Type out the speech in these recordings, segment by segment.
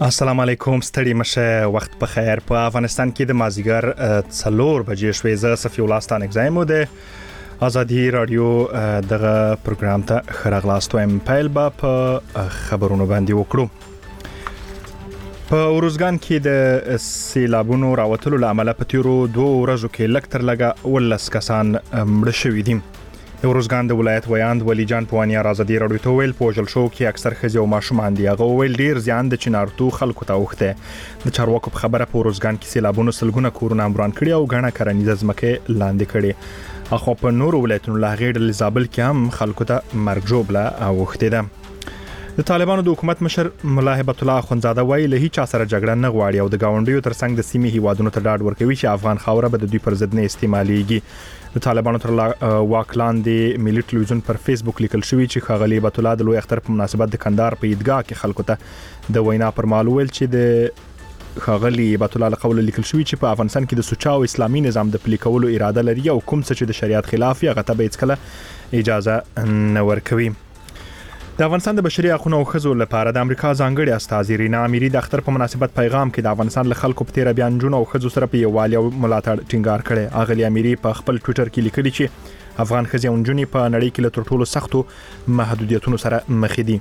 السلام علیکم ستړي مشه وخت په خیر. په افغانستان کې د مازیګر 4 بجې شوې. زه صفی الله ستان اگزایمو ده ازادي رادیو دغه پروګرام ته خراغلاستو ام پایل با په خبرونو باندې وکړو. په اورزګان کې د سیلابونو راوتلو لامل په تیرو 2 ورځو کې لکتر لګه ولس کسان مړ شوي دي. اورزګان د ولایت ویاند ولی جان پوانیا ازادي رادیو ته ویل پوجل شو کې اکثر خزي او ماشومان دی. هغه ویل ډیر زیان د چنارتو خلکو ته وخته. د چارواکو په خبره په اورزګان کې سیلابونو سلګونه کورونه امران کړي او غاڼه کرنیزه ځمکه لاندې کړي. اخو په نور ولایتونو لا غیر الزابل کې هم خلکو ته مرګ جوړه او وخته ده. د طالبانو د حکومت مشر مولا هبت الله اخونزاده وایي له هیڅ سره جګړه نه غواړي او د گاونډیو ترڅنګ د سیمې هیوادونو ته ډاډ ورکوي چې افغان خاوره به د دوی پر ضد نه استعماليږي. د طالبانو تر واکلان د ملي ټلویزیون پر فیسبوک لیکل شوی چې خاغلی هبت الله د لوی اختر په مناسبت د کندهار په عیدګاه کې خلکو ته د وینا پر مهال ویل چې د خاغلی هبت الله له قول لیکل شوی چې په افغانستان کې د سوچاو اسلامي نظام د پلي کولو اراده لري او کوم څه چې د شریعت خلاف یا غته به هیڅ کله اجازه نه ورکوي. د افغانستان د بشري حقوقو او ښځو لپاره د امریکا ځانګړي استازي رینا اميري د اختر په مناسبت پیغام کې د افغانستان له خلکو په تیر بیان جون او ښځو سره په یووالي او ملاتړ ټینګار کړي. اغلی اميري په خپل ټوئیټر کې لیکلي چې افغان ښځې او نجونې په نړۍ کې له ټولو سختو محدودیتونو سره مخ دي.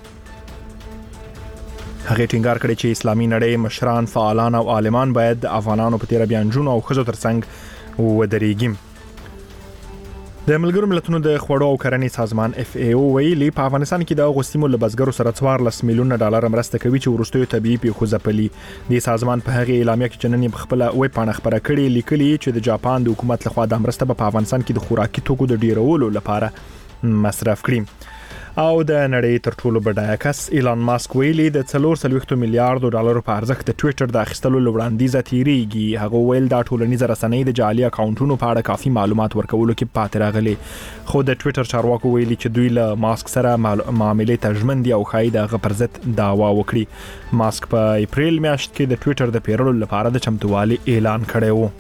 هغه ټینګار کړي چې اسلامي نړۍ مشران، فعالان او عالمان باید د افغانانو په تیر بیان جون او ښځو ترڅنګ ودرېږي. د ملګرو ملتونو د خوړو او کرنې سازمان FAO ویلي په افغانستان کې د اغوستیمو لبزګرو سره 14 میلیون ډالر مرسته کوي چې ورستیو طبيعي پیښو ځپلي. د سازمان په هغه اعلامیه کې چې نن په خپل ویب پاڼه خبره کړې لیکلي چې د جاپان د حکومت لخوا د مرسته په افغانستان کې د خوراکي توکو د ډیرولو لپاره مصرف کړي. او د نړۍ تر ټولو بډایه کس ایلان ماسک ویلي د 440 میلیارډ ډالر په ارزښت د ټوئیټر د اخیستلو لوړاندیز تیریږي. هغه ویل دا ټولنیز رسنۍ د جعلي اکاونټونو په اړه کافي معلومات ورکولو کې پاتې راغلي. خو د ټوئیټر چارواکو ویلي چې دوی له ماسک سره معاملې تجمن دي او خای د غپرزت دعوا وکړي. ماسک په اپریل میاشت کې د ټوئیټر د پیرلو لپاره د چمتووالي اعلان کړی و.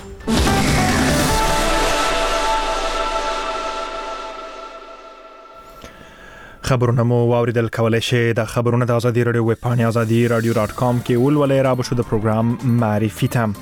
خبرونه مو واوریدل. کولای شئ د خبرونو د ازادي رادیو ویب پاڼه azadi-radio.com کې ولولئ. را بشو د پروګرام معرفي ته.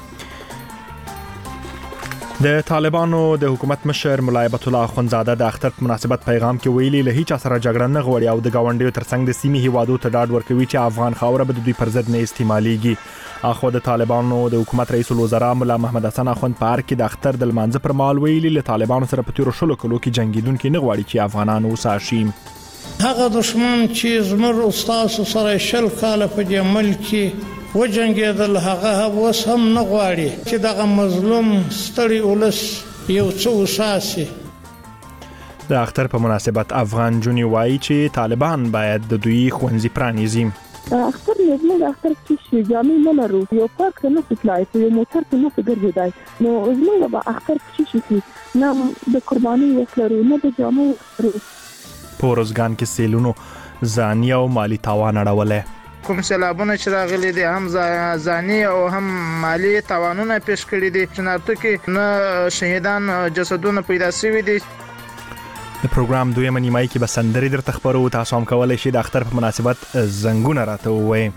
د طالبانو د حکومت مشر مولا هبت الله اخونزاده د اختر په مناسبت پیغام کې ویلي له هیڅ سره جګړه نه غواړي او د گاونډیو ترڅنګ د سیمې هیوادو ته ډاډ ورکوي چې افغان خاوره به د دوی پر ضد نه استعماليږي. اخو د طالبانو د حکومت رئیس الوزرا مولا محمد حسن اخوند په اړه کې د اختر د لمانځه پر مهال ویلي له طالبانو سره په تیر شلو کلو کې جنگیدونکو نه غواړي چې افغانان وساشي. هغه دشمن چې زمر استاد سره شل کال په دې ملک وجنګیدل هغه اوس هم نه غواړي چې دغه مظلوم ستړي ولس یو څه وساسي. د اختر په مناسبت افغان جونی وایي چې طالبان باید د دوی خوندزي پرانیزي. اختر نظم د اختر چې جامې نه لرو یو پارک نه پټلای په موټر کې نه ګرځیدای نو زموږ به اختر چې نه د قرباني وکړو نه د جامو په اورزګان کې سیلونو ځاني او مالی تاوان اړولې. کوم سیلابونه چې راغلي دي هم ځاني او هم مالی تاوانونه پیښ کړي دي. چنارتو کې نه شهیدان جسدونه پیدا شوي دي. د پروګرام دویمه نیمایي کې به سندرې درته خبرو. تاسو هم کولای شئ د اختر په مناسبت زنګونه راته ووایئ.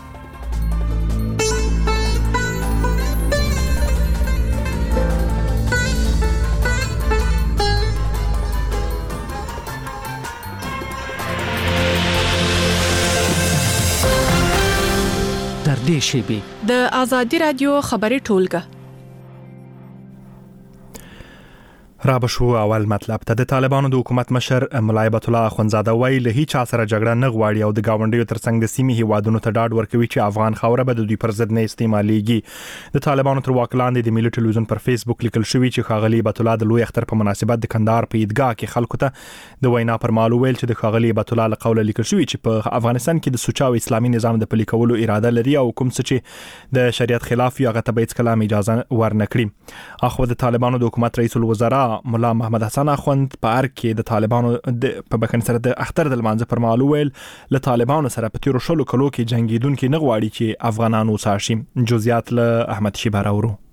د ازادي رادیو خبري ټولګه را بشو اول مطلب ته. د طالبانو د حکومت مشر مولا هبت الله اخونزاده وایي له هیڅ سره جګړه نه غواړي او د گاونډیو ترڅنګ د سیمې هیوادونو ته ډاډ ورکوي چې افغان خاوره به د دوی پر ضد نه استعماليږي. د طالبانو تر واکلان د ملي ټلویزیون پر فیسبوک لیکل شوی چې خاغلی هبت الله د لوی اختر په مناسبت د کندهار په عیدګاه کې خلکو ته د وینا پر مهال ویل چې د خاغلی هبت الله له قول لیکل شوی چې په افغانستان کې د سوچاو اسلامي نظام د پلي کولو اراده لري او کوم څه چې د شریعت خلاف یا غته به هیڅ کله اجازه ورنکړي. اخو د طالبانو د حکومت رئیس الوزرا مولا محمد حسن اخوند په اړه کې د طالبانو په بکن سره د اختر د لمانځه پر مهال ویل له طالبانو سره په تیر شلو کلو کې جنگیدونکو نه غواړي چې افغانانو وساشي. جزئیات له احمد شیبه راوړو.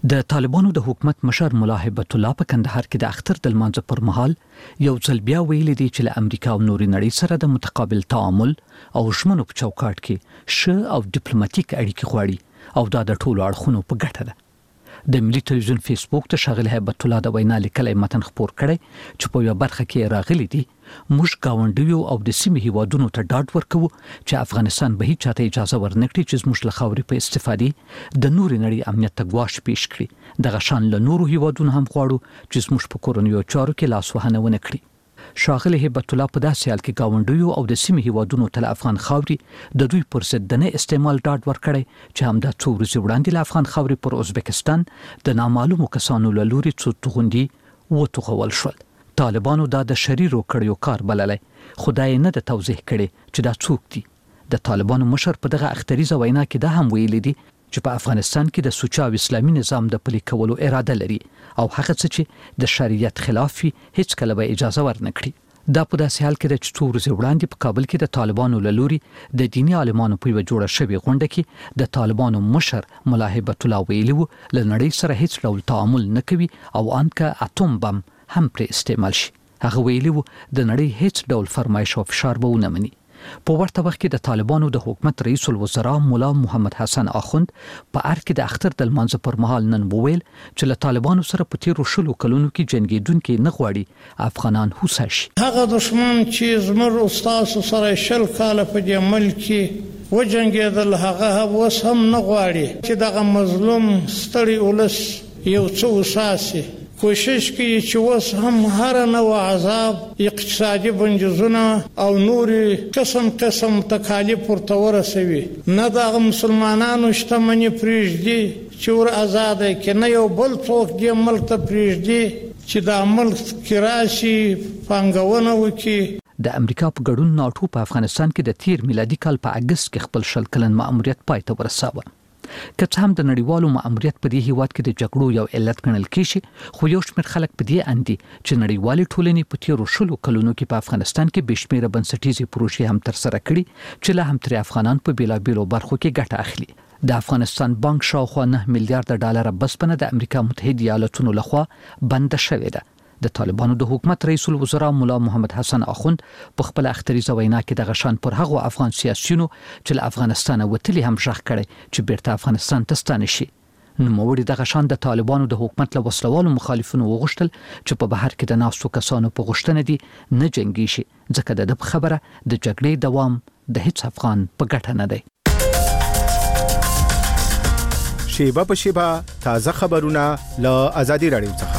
د طالبانو د حکومت مشر ملا هیبت الله په کندهار کې د اختر د لمانځه پر مهال یو ځل بیا ویلي دی چې له امریکا او نورې نړۍ سره د متقابل تعامل او ژمنو په چوکاټ کې ښه او ډیپلوماټیک اړیکې غواړي او دا د ټولو اړخونو په ګټه ده. د ملي ټلویزیون فیسبوک ته ښاغلي هیبت الله د وینا لیکلی متن خپور کړی چې په یوه برخه کې راغلی دی موږ ګاونډیو او د سیمې هیوادونو ته ډاډ ورکوو چې افغانستان به هیڅ چاته اجازه ورنکړي چې زموږ له خاورې په استفادې د نورې نړۍ امنیت ته ګواښ پیش کړي. دغه شان له نورو هیوادونو هم غواړو چې زموږ په کورنیو چارو کې لاس وهنه ونه کړي. ښاغلي هیبت الله په داسې حال کې ګاونډیو او د سیمې هیوادونو ته له افغان خاورې د دوی پر ضد د نه استعمال ډاډ ورکړی چې همدا څو ورځې وړاندې له افغان خاورې پر ازبکستان د نامعلومو کسانو له لوري څو توغندي وتوغول شول. طالبانو دا د شریرو کړیو کار بللی خو دا یې نه د توضیح کړي چې دا څوک دي. د طالبانو مشر په دغه اختریزه وینا کې دا هم ویلي دي چې په افغانستان کې د سوچه او اسلامي نظام د پلي کولو اراده لري او هغه څه چې د شریعت خلاف وي هیڅ کله به اجازه ورنکړي. دا په داسې حال کې د څو ورځې وړاندې په کابل کې د طالبانو له لوري د دیني عالمانو په یوه جوړه شوې غونډه کې د طالبانو مشر ملا هیبت الله ویلي وو له نړۍ سره هیڅ ډول تعامل نه کوي او ان که اتوم بم هم پرې استعمال شي. هغه ویلي وو د نړۍ هیڅ ډول فرمایش او فشار به ونه مني. په ورته وخت کې د طالبانو د حکومت رئیس الوزرا مولا محمد حسن اخوند په ار کې د اختر د لمانځه پر مهال نن وویل چې له طالبانو سره په تیرو 10 کلونو کې جنگیدونکي نه غواړي افغانان هوسا شي. هغه دشمن چې زموږ استاد سره 10 کاله په دې ملک کې وجنګېدل هغه اوس هم نه غواړي چې دغه مظلوم ستړي ولس یو څه وساسي. کوشش کوي چې اوس هم هر نوع عذاب اقتصادي بنجزونه او نوري قسم تکالیف ورته ورسوي. نه د مسلمانانو شتمني پریږدي چې ور آزاد کې نه یو بل څوک دې ملک ته پریږدي چې د ملک کې راشي پانګونه وکړي. د امریکا په ګډون ناټو په افغانستان کې د تیر میلادي کال په اگست کې خپل 10 کلن مأموریت پای ته ورساوه. که څه هم د نړیوالو مأموریت په دې هیواد کې د جګړو یو علت ګڼل کېږي خو یو شمېر خلک په دې اندي چې نړیوالې ټولنې په تیرو 10 کلونو کې په افغانستان کې بشمیره بنسټیزې پروژې هم ترسره کړي چې لا هم تر افغانان په بیلابیلو برخو کې ګټه اخلي. د افغانستان بانک شاوخوا 9 میلیارډ ډالر بسپنه د امریکا متحده ایالاتونو لخوا بند شوې ده. د طالبانو د حکومت رئیس الوزرا مولا محمد حسن اخوند په خپل اختریزه وینا کې د غشان پر هغو افغان سیاسيونو چې له افغانستان وتلي هم ژغ کړي چې بیرته افغانستان ته ستانه شي. نوموړي د غشان د طالبانو د حکومت له وسلوالو مخالفینو وغوښتل چې په بهر کې د ناستو کسانو په غوښتنه دي نه جنگي شي ځکه د خبره د جګړې دوام د هیڅ افغان په ګټه نه دی. شیبه په شیبه تازه خبرونه له آزادي رادیو څخه.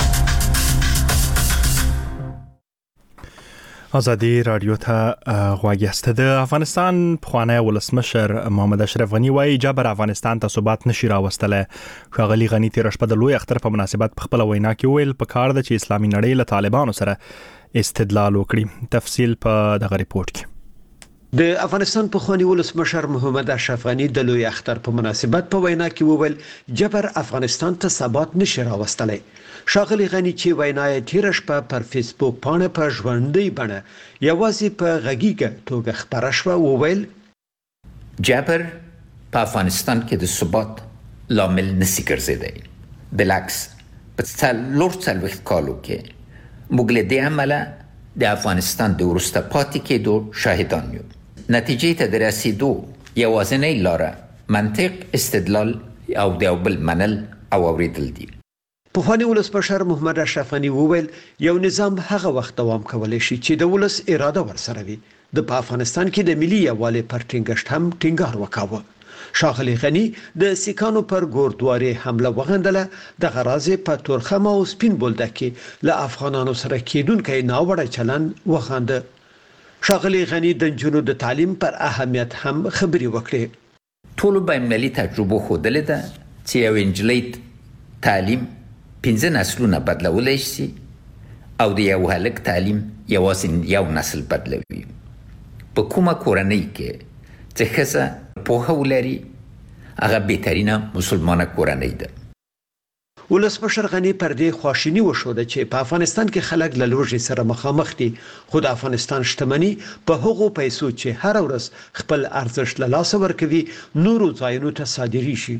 آزادی رادیو ته غواړی است. د افغانستان پخوانی ولسمشر محمد اشرف غنی وايي جبر افغانستان ته ثبات نشي راوستله. ښاغلي غنی تیر شپه د لوی اختر په مناسبت په خپل وینا کې ویل په کار د چې اسلامي نړۍ له طالبانو سره استدلال وکړي. تفصیل په دغه ریپورت کې. د افغانستان پخوانی ولسمشر محمد اشرف غنی د لوی اختر په مناسبت په وینا کې وویل جبر افغانستان ته ثبات نشي راوستلی. ښاغلي غنی چې وینا یې تیر شپه پر فیسبوک باندې په ژوندۍ بڼه یوازې په غږیږه توګه خبره شوه وویل جبر په افغانستان کې د ثبات لامل نشي ګرځیدلی. بالعکس په څلور کالو کې موږ له دې عمله د افغانستان د وروسته پاتې کېدو شاهدان یو. نتیجې ته د رسیدو یوازینۍ لاره منطق، استدلال او د یو بل منل او اوریدل دي. پخوانی ولسمشر محمد اشرف غنی وویل یو نظام هغه وخت دوام کولی شي چې د ولس اراده ورسره وي. د په افغانستان کې د ملي یووالي پر ټینګښت هم ټینګار وکاوه. ښاغلي غنی د سیکانو پر ګوردواري حمله وغندله. د غراض په تورخم او سپین بولده کې له افغانانو سره کېدونکي ناوړه چلن وغنده. ښاغلي غنی د جنونو د تعلیم پر اهمیت هم خبري وکړي. ټول بین‌المللي تجربه ښودلې ده چې یو انجلۍ تعلیم 15 نسلونه بدلولی شي او د یو هلک تعلیم یوازې یو نسل بدلوي. په کومه کورنۍ کې چې ښځه پوهه ولري هغه بهترینه مسلمانه کورنۍ ده. ولسمشر غنی پر دې خواشینی وشوده چې په افغانستان کې خلک له لوږې سره مخامخ دي خو د افغانستان شتمنۍ په هغو پیسو چې هر ورځ خپل ارزښت له لاسه ورکوي نورو ځایونو ته صادري شي.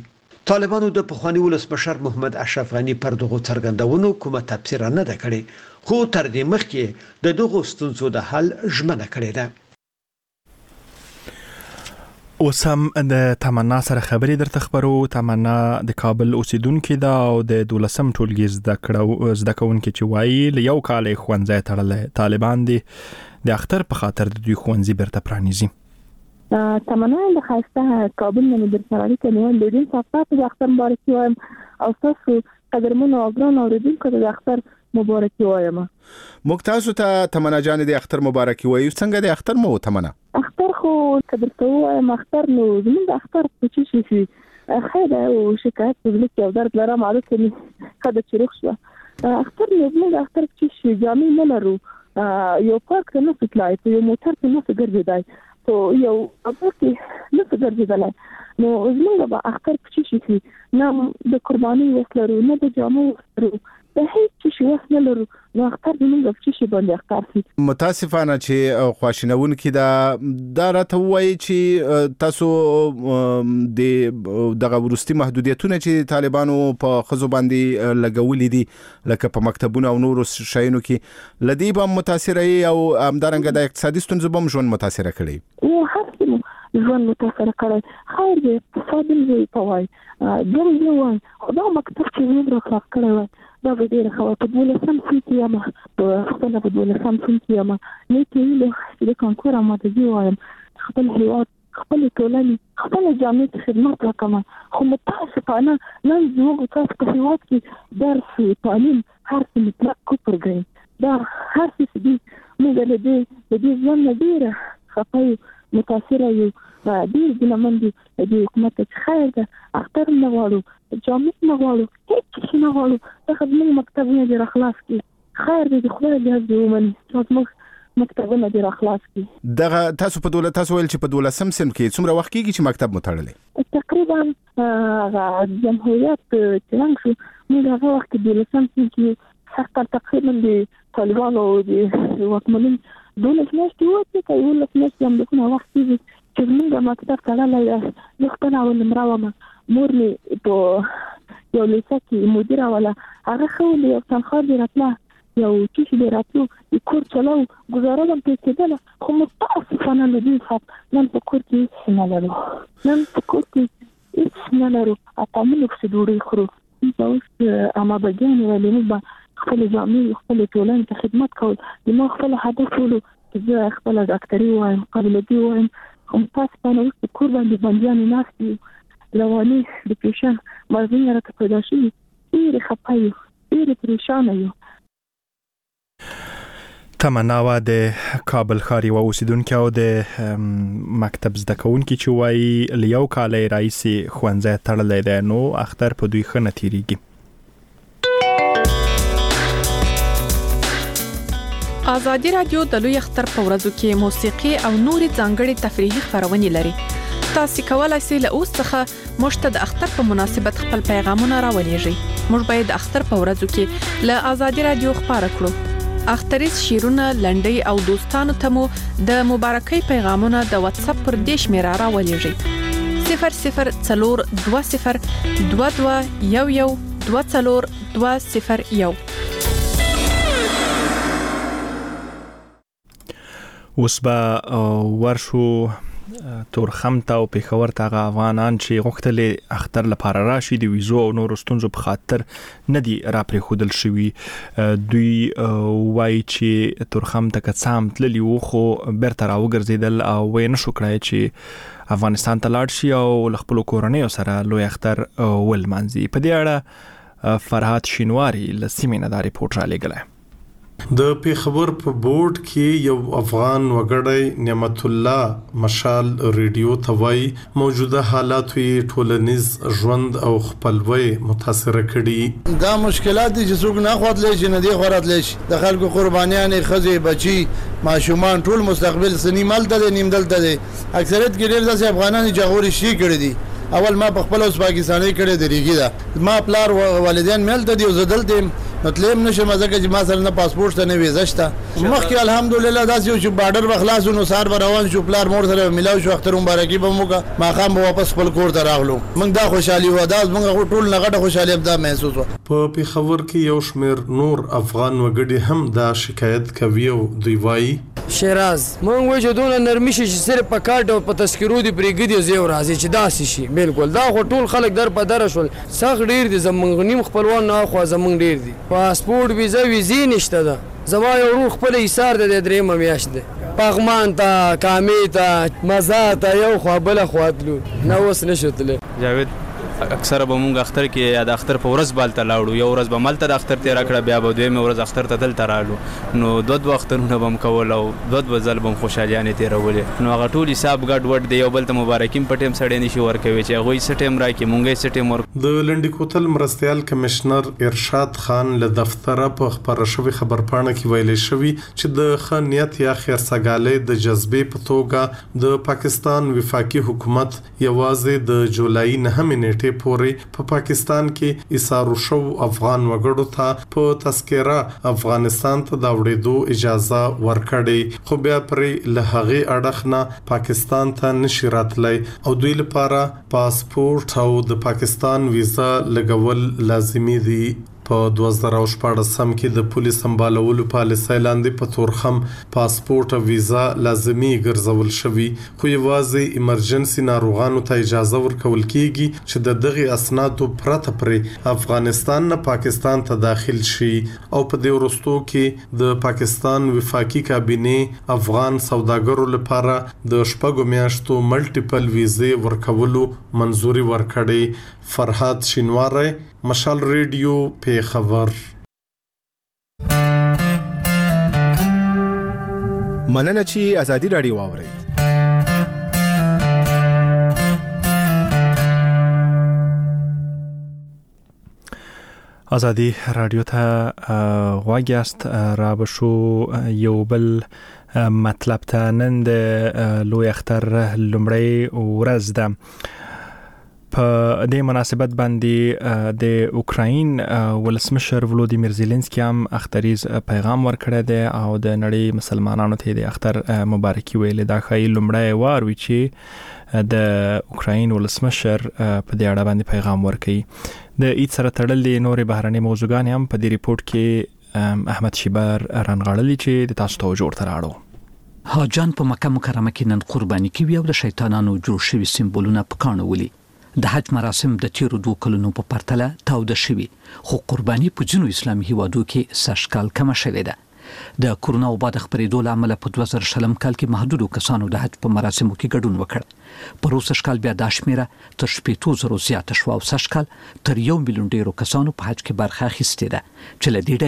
طالبانو د پخوانی ولسمشر محمد اشرف غنی پر دغه څرګندونو کومه تفسیر نه ده کړې خو تر دې مخکې د دغه ستونزو د حل ژمنه کړې ده. اوسم د تمنا سره خبرې درته خبرو. تمنا د کابل اوسیدونکو ده او د 12م ټولګي زده کوونکي چې وایي له یو کال ښوونځی تړلی طالبان دي د اختر په خاطر د دوی ښوونځي بیرته پرانیزي. تمنا د خاصه کابل نه در سره اړیکه نیول د دې صفات د اختر مبارکي وایم او تاسو قدرمنو او ګران اوریدونکو د اختر مبارکي وایم. موږ تاسو ته تمنا جان د اختر مبارکي وایو. څنګه د اختر مو تمنا؟ اختر خو قدرته وایم اختر نو زموږ د اختر په شي خیر او شکایت دلته یو درد لرم عادت کې کده چروخ شو اختر نو زموږ اختر کې شي جامې نه لرو یو پارک نه فتلای یو موټر ته نه ګرځیدای تو یو اپوتي نه ګرځیدای نو زموږ به اختر کې شي نه د قرباني وسلرو نه د جامو وسلرو د هیڅ شي وسله لرو نو اختر زموږ په شي باندې اختر شي. متاسفانه چې خواشینون کې دا راته وایي چې تاسو دغه ورستي محدودیتونه چې طالبانو په خزو باندې لګولې دي لکه په مکتبونو او نورو شایانو کې لدی به متاثر او همدارنګه د اقتصادي ستونزو به ژوند متاثر کړي او هر ژوند متاثر کړي خیر دې اقتصادي زی پوای ګم دی وای خدا مکتب کې ویل راخلاص کړي دا به ډېر خو په دولة سمسي ما په خپل په دولة سمسي ما نه کېلو چې د کانکور اماده دی وایم خپل هیواد خپل ټولنې خپل جامعه خدمت وکم خو متاسفانه نن زموږ تاسو په هیواد کې درس تعلیم هر څه مطلق کوپرګي دا هر څه دي موږ له دې ځان نه ډېر خپل متاثر یو ډېر ګلمندي د حکومت خیر ده اختر نه غواړو جامعه نه غواړو هیڅ شي نه غواړو د خدمت مکتبونه دې اخلاص کی خیر دې خدای دې دې ومن چې مکتبونه دې اخلاص کی. دغه تاسو په دولت تاسو ویل چې په 12م سم کې څومره وخت کېږي چې مکتب متړلې؟ تقریبا جمهوریت څنګه شو موږ هغه وخت کې 12م سم کې حتی تقریبا د طالبانو د وکمنین دولت نشته وته کوي ولې نشته هم دغه وخت چې موږ مکتب تړلې یو خپل او نمراومه مور می په یو لیسه کې مدیره ولا هغه خو یو تنخواه دی راتله یو چې دی راتلو د کور چلو گزاره هم کېدله خو متاسفانه له دې څخه نن په کور کې هیڅ نه لرو نن په کور کې هیڅ نه لرو اقامو کې ډوډۍ خورو دا اوس اما بجانې ولې موږ خپل جامعه خپل ټولنې ته خدمت کول د ما خپل هدف ولو چې زه خپل ډاکټري وایم قابلیتي وایم خو متاسفانه اوس په کور باندې بندیانې ناست رواني ډیپریشن مرضونه راته پیدا شوي ډېرې خفه یو ډېرې پریشانه یو. تمنا وا د کابل ښار یوه اوسیدونکې او د مکتب زده کوونکي چې وایي له یو کال راهیسې ښوونځی تړلی دی نو اختر په دوی ښه نه تېرېږي. ازادي راډیو د لوی اختر په ورځو کې موسیقي او نورې ځانګړې تفریحي خپرونې لري. تاسو کولای شئ له اوس څخه موږ د اختر په مناسبت خپل پیغامونه راولېږئ. موږ باید د اختر په ورځو کې له ازادي راډیو خبر کړو. اختریز شیرونه لنډي او دوستانو ته مو د مبارکۍ پیغامونه د واتس اپ پر دې شمیره راولېږئ 004020 22 2420201. اوس به ورشو تورخم ته او پیښور ته هغه افغانان چې غوښتل اختر لپاره راشي د ویزو او نورو ستونزو په خاطر نه دي راپرېښودل شوي. دوی وایي چې تورخم ته که څه هم تللي وو خو بیرته راوګرځېدل او ویې نه شو کړی چې افغانستان ته لاړ شي او له خپلو کورنیو سره لوی اختر ولمانځي. په دې اړه فرهاد شینواري له سیمې نه دا ریپورټ رالیږلی. د پیښور په بورډ کې یو افغان وګړی نعمت الله مشال ریډیو ته وایي موجوده حالات یې ټولنیز ژوند او خپلوي متاثر کړي. دا مشکلات دي چې څوک نه خواتلی شي نه دی خواتلی شي د خلکو قربانیانې ښځې بچي ماشومان ټول مستقبل سنی مال ته نیم دلته دي. اکثریت کې ډېر داسې افغانان جغوري شي کړي دي. اول ما په خپل اوس پاکستاني کړي درېږي دا ما پلار والدین مل ته دی زدل دي مطلب نشم ځکه چې ما سره نه پاسپورت ته نه ویزه شته مخکې الحمدلله داسې چې بارډر بخلاص نو سار روان شو پلار مور سره ملاو شو اختر مبارکي به موږ ماقام به واپس خپل کور ته راغلو موږ دا خوشحالي و دا موږ ټول نغټه خوشحالي ابدا محسوس و په پیښور کې یو شمېر نور افغان وګړي هم دا شکایت کوي او دوی وایي شیراز مونږ وایو چې دونه نرمي شي چې صرف په کارت او په تذکرو دی پرېږدي زیو راځي چې داسې شي بالکل دا خو ټول خلک در په دره شول سخت ډېر دي زمونږ نیم خپلوان نه خو زمونږ ډېر دي پاسپورټ ویزې نشته ده زما یو ورور خپل ایثار د درېیمه میاشت دی پغمان ته کامې ته مزه ته یو خوا بله خوا تلو نه اوس نشو تللی جاوید اکثره به مونږ اختر کې یا د اختر په ورځ بالته لاړو یو ورځ به ملته د اختر تیر کړه بیا به دویمه ورځ اختر ته دلته رالو نو دوه اخترونه به کول او دوه ځل به خوشالیانه تیرولې نو هغه ټول حساب ګډ وډ دی یو بل ته مبارکیم پټیم سړی نشي ورکوي چې هغه یې سټیم راکې مونږ یې سټیم ور د لنډی کوتل مرستيال کمشنر ارشاد خان له دفتره په خبر شوی خبرپاڼه کې ویلي شوی چې د خنیت یا خیرسګالۍ د جذبې په توګه د پاکستان وفاقي حکومت یوازې د جولای 9 نیټه پورې په پاکستان کې ایثار شو افغان وګړو ته په تذکره افغانستان ته د وړېدو اجازه ورکړې خو بیا پرې له هغه اړخ نه پاکستان ته نشي راتلای او دوی لپاره پاسپورت او د پاکستان ویزا لګول لازمي دي په 2014 کې د پولیس سمبالولو پالیسۍ لاندې په تورخم پاسپورت او ویزا لازمي ګرځول شوی خو یوازې ایمرجنسي ناروغانو ته اجازه ورکول کیږي چې د دغه اسنادو پرته پرې افغانستان نه پاکستان ته داخل شي او په دې وروستو کې د پاکستان وفاقي کابینه افغان سوداګرو لپاره د شپږو میاشتو ملټیپل ویزې ورکولو منزوري ورکړې فرحات شینواری مشال ریډیو په خبر مننه چې ازادي رادیو واوري ازادي رادیو ته غواګیاست را بشو یو بل مطلب ته نن د لوی اختر لومړی ورځ ده په دې مناسبت باندې د اوکراین ولسمشر ولودیمیر زيلنسکي هم اختریز پیغام ورکړی دی او د نړۍ مسلمانانو ته د اختر مبارکي ویلې دا خای لومړی وار وی چې د اوکراین ولسمشر په دې اړه باندې پیغام ورکړي د ایت سره تړلې نورې بهرنۍ موضوعګان هم په دې ریپورت کې احمد شیبر رانغړلی چې د تاسو ته جوړ تراړو حاجان په مکه مکرمه کې نن قرباني کوي او د شیطانانو جوړ شوی سمبولونه پکانه ولي د حج مراسم د تیرو 2 کلونو په پرتله تاوده شوی خو قرباني په جنو اسلامي هیوادو کې سشکال کم شوی ده د کورونا وبا د خبرېدو لامل په 2020 کال کې محدودو کسانو د حج په مراسمو کې ګډون وکړ په روسه شکال بیا د شمیره تر 7,000 زیات شو او سشکال تر 1 میلیون ډیرو کسانو په حج کې برخه اخیستې ده چې له دې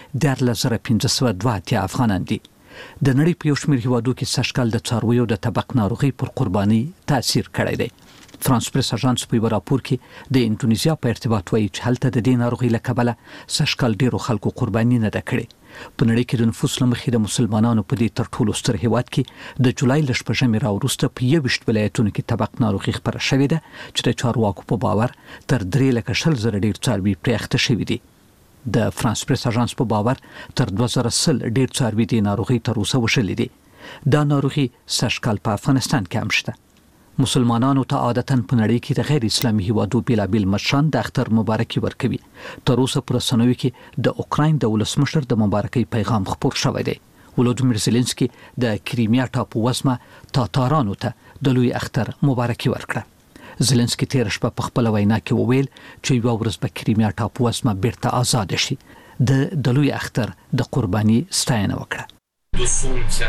ډلې 1502 افغانان دي د نړۍ په یو شمېر هیوادو کې سشکال د څارویو د طبق ناروغي پر قرباني تاثیر کړی دی فرانس پریس اژانس په یو راپور کې د انډونیزیا په ارتباط وایي چې هلته د دې ناروغي له کبله سشکال ډیرو خلکو قرباني نه ده کړې په نړۍ کې د نفوس لمخې د مسلمانانو په دې تر ټولو ستر هیواد کې د جولای ل 15 راوروسته په 21 ولایتونو کې طبق ناروغي خبره شوې ده چې د چارواکو په باور تر 3,000 ډیر څاروي پرېخته شوي دي د فرانس پریس اژانس په باور تر 2000 ډیر څاروي د ناروغي تر اوسه وشلې دي دا ناروغي سشکال په افغانستان کې هم شته مسلمانانو ته عادتاً په نړۍ کې د غیر اسلامي هیوادو بیلابیل مشران د اختر مبارکي ورکوي تر اوسه پر رسنیو کې د اوکراین د ولسمشر د مبارکي پیغام خپور شوی دی ولودیمیر زيلنسکي د کریمیا ټاپو وزمه تاتارانو ته د لوی اختر مبارکي ورکړه زيلنسکي تیر شپه په خپل وینا کې وویل چې یو ورځ به کریمیا ټاپو وزمه بیرته آزاد شي د لوی اختر د قرباني ستاینه وکړه до сонця.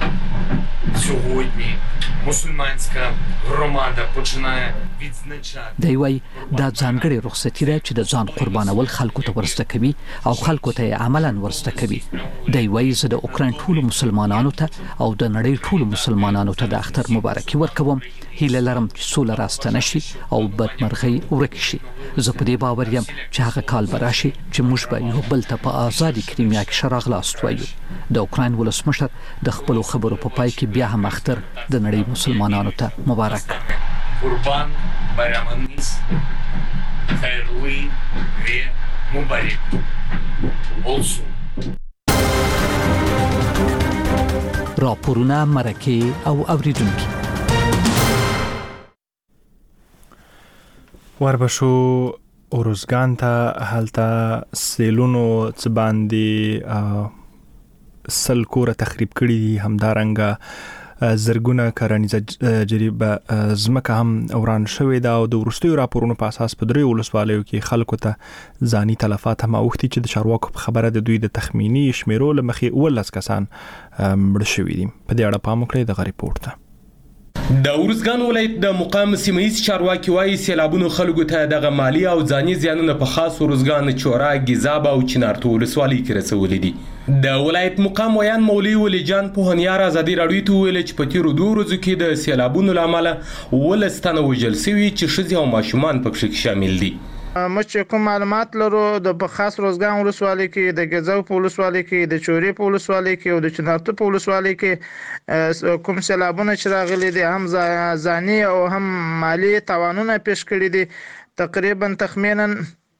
Сьогодні مسلمانська громада починає відзначати. دی وای دا ځانګړي رخصتي ده چې د ځان قربانول خلکو ته ورسته کوي او خلکو ته عملاً ورسته کوي. دی وای زه د اوکراین ټول مسلمانانو ته او د نړۍ ټول مسلمانانو ته د اختر مبارکي ورکوم. هیله لرم چې سوله راستنه شي او بدمرغي ورک شي. زه په دې باور یم چې هغه کال به راشي چې موږ به یو بل ته په آزادي کریمیا کې شراغلاست وایو. د اوکراین ولسمشر د خپل خبرو په پای کې بیا هم اختر د نړۍ مسلمانانو ته مبارک. قربان bayramınız hayırlı ve mübarek olsun. خبرونه مرکه او اوریدونکو وربشو اورزګان ته هلته سیلونو څباندې سل کور تخریب کړي دي همدارنګه زرګونه کرنیزه جریبه زمکه هم وران شوې ده او د ورستیو راپورونو په اساس په درې ولسوالیو کې خلکو ته ځاني تلفات هم اوختي چې د چارواکو په خبره د دوی د تخمینی شمیرو لمخې 12 کسان مړ شوي دي. په دې اړه پام وکړئ دغه ریپورت ته. د اورزګان ولایت د مقام سیمه‌ایز چارواکي وايي سیلابونو خلکو ته د مالی او ځاني زیانونه په خاص اورزګان چورا ګیزاب او چنارتو ولسوالۍ کې رسولې دي. د ولایت مقام ویان مولوي ولی جان پوهنیار ازادي راډیو ته ویل چې په تیرو 2 ورځو کې د سیلابونو لامل ولستانه وجل سوي چې ښځې او ماشومان پکې شامل دي. مچ کوم معلومات لرو د خاص روزګان ولسوالۍ کې د ګزو په ولسوالۍ کې د چوري په ولسوالۍ کې او د چنارتو په ولسوالۍ کې کوم سیلابونه چې راغلي دي هم ځاني او هم مالی تاوانونه پیښ کړي دي. تقریبا تخمینا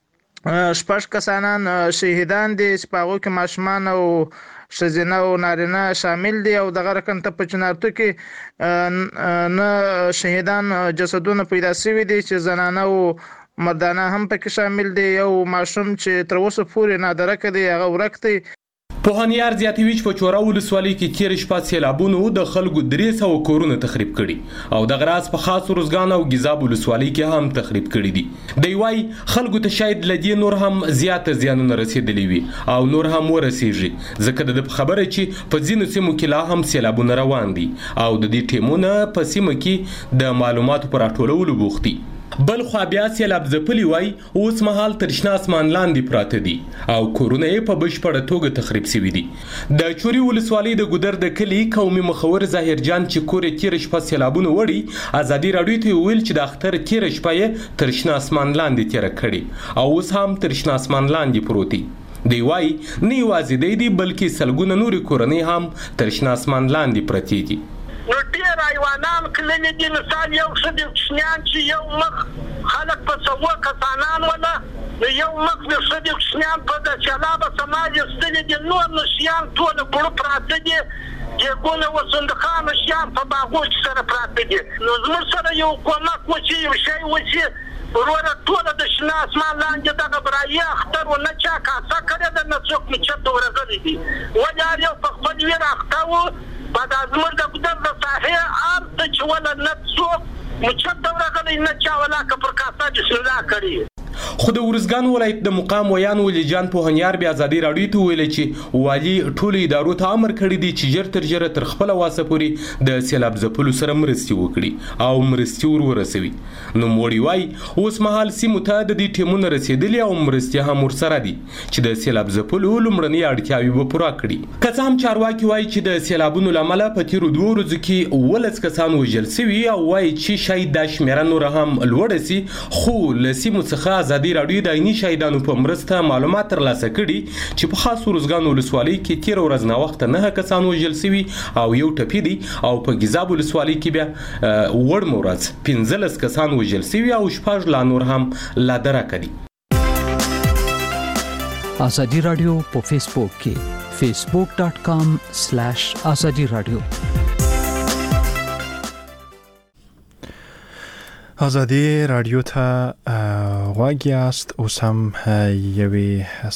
6 کسانان شهیدان دي چې په هغه کې ماشومان او شزینه او نارینه شامل دي او دغه رقم ته په چنارتو کې نه شهیدان جسدونه پیدا شوي دي چې زنانه او مردانه هم پکې شامل دي. یو ماشوم چې تر اوسه پورې نادرکه دی هغه ورکتي. پوهنیار زیاتوي چې په چورا ولسوالۍ کې تیر شپه سیلابونو د خلکو 300 کورونه تخریب کړي او د غراس په خاص روزګان او ګیزاب ولسوالۍ کې هم تخریب کړي دي. دی وايي خلکو ته شاید لدی نور هم زیاته زیانونه رسیدلی وي او نور هم ورسیږي ځکه د خبره چې په ځینو سیمو کې لا هم سیلابونه روان دي او د دې ټیمونه په سیمه کې د معلوماتو پر راټولولو بوختي. بل خو بیا سیلاب ځپلی وای اوس مهال تر شنه اسمان لاندې پراته دي او کورونه یې په بشپړه توګه تخریب شوي دي. د چوري ولسوالۍ د ګودر د کلی قومي مخور ظاهر جان چې کور یې تیر شپه سیلابونه وړي ازادي راډیو ته ویل چې د اختر تیر شپه یې تر شنه اسمان لاندې تیر کړي او اوس هم تر شنه اسمان لاندې پروت دي. دی وايي نه یوازې دی بلکې سلګونه نورې کورنۍ هم تر شنه اسمان لاندې پرتې دي. نو ډیر ایوانان کلنې دي مثال یو څه د کوچنیان چې یو مخ خلک په څو کسانان ولا یو مخ د څه د کوچنیان په د چلابه سماج ستل دي نو نشيان ټول په پراته دي یګونه وسندخان نشيان په باغوچ سره پراته دي. نو زموږ سره یو کومک وچی یو شی وچی ورور ټول د شنه اسمان لاندې دغه برایي اختر و نه چا کاسه کړی د نڅوک می چته ورغلي دي وجار یو په خپل ویر اختاو بعد از مرد بدر د صحیح ارت چې ولا نڅوک می چته ورغلي نه چا ولا کفر کاسه د شلا کړی. خو د ورزګان ولایت د مقام ویان ولی جان پوهنیار بیا ازادي راډیو ته ویل چې والی ټولو ادارو ته امر کړی دی چې ژر تر ژره تر خپل واسه پوری د سیلاب ځپلو سره مرستي وکړي او مرستي ورسوي. نو موړی وای اوس مهال سیمو ته د دې ټیمونو رسیدلی او مرستي هم ورسره دي چې د سیلاب ځپلو لمړنی اړتیاوي به پوره کړي. که څه هم چارواکي وای چې د سیلابونو لامل په تیرو 2 ورځو کې 12 کسان وژل شوي او وای چې شاید د شمیره نور هم لوړ سي. خو لسیمو څخه ازادي راډیو د عیني شهیدانو په مرسته معلومات ترلاسه کړي چې په خاص ورزګان ولسوالۍ کې تیر ورځ نه وخت 9 کسان وژل شوي او یو ټپي دي او په ګیزاب ولسوالۍ کې بیا وړ مورز 15 کسان وژل شوي او شپږ لا نور هم لا درکه دي. ازادي راډیو په فیسبوک کې facebook.com/azadi radio ازادي راډیو ته غواګیاست اوس هم یوې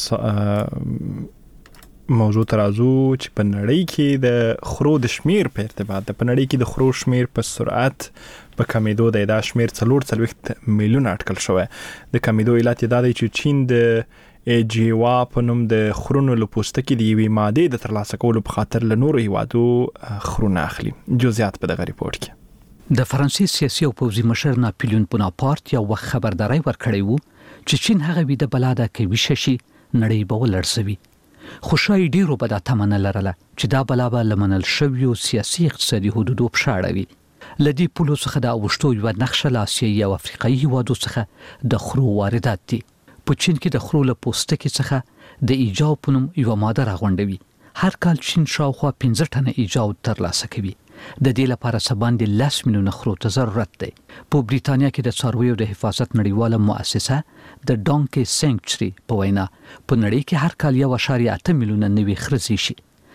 موضوع ترازو چې په نړۍ کې د خرو د شمیر په ارتباط په نړۍ کې د خرو شمیر په سرعت په کمیدو د دا شمیر 4 میلیون اټکل شوی. د کمیدو علت دا دی چې چین د ایجیوا په نوم د خرونو له پوستکي د یوې ماده د ترلاسه کولو په خاطر له نورو هیوادو خرونه اخلي. جزئیات په دغه ریپورت کې. د فرانسې سیاسي او پوځي مشر ناپلیون بوناپارت یو وخت خبرداري ورکړی وو چې چین هغه ویده بلاده کوي شي نړۍ به ولړسوي. خو شای ډیرو به دا تمنه لرله چې دا بلا به لمنل شوی او سیاسي اقتصادي حدودو په شاړوي. لدی پولو څخه د اوشتو یو نقشه له آسیایي او افریقایي هیوادو څخه د خرو واردات دي. په چین کې د خرو له پوستکي څخه د ایجاو په نوم یو ماده راغونډوي. هر کال چین شاوخوا 15 ټنه ایجاو ترلاسه کوي. د دې لپاره سباندې 10 میلیونه خرو ته ضرورت دی. په بریتانیا کې د څارویو د حفاظت نړیواله مؤسسه د ډانکي سینکچري په وینا په نړۍ کې هر کال 1.8 میلیونه نوي خرڅ شي.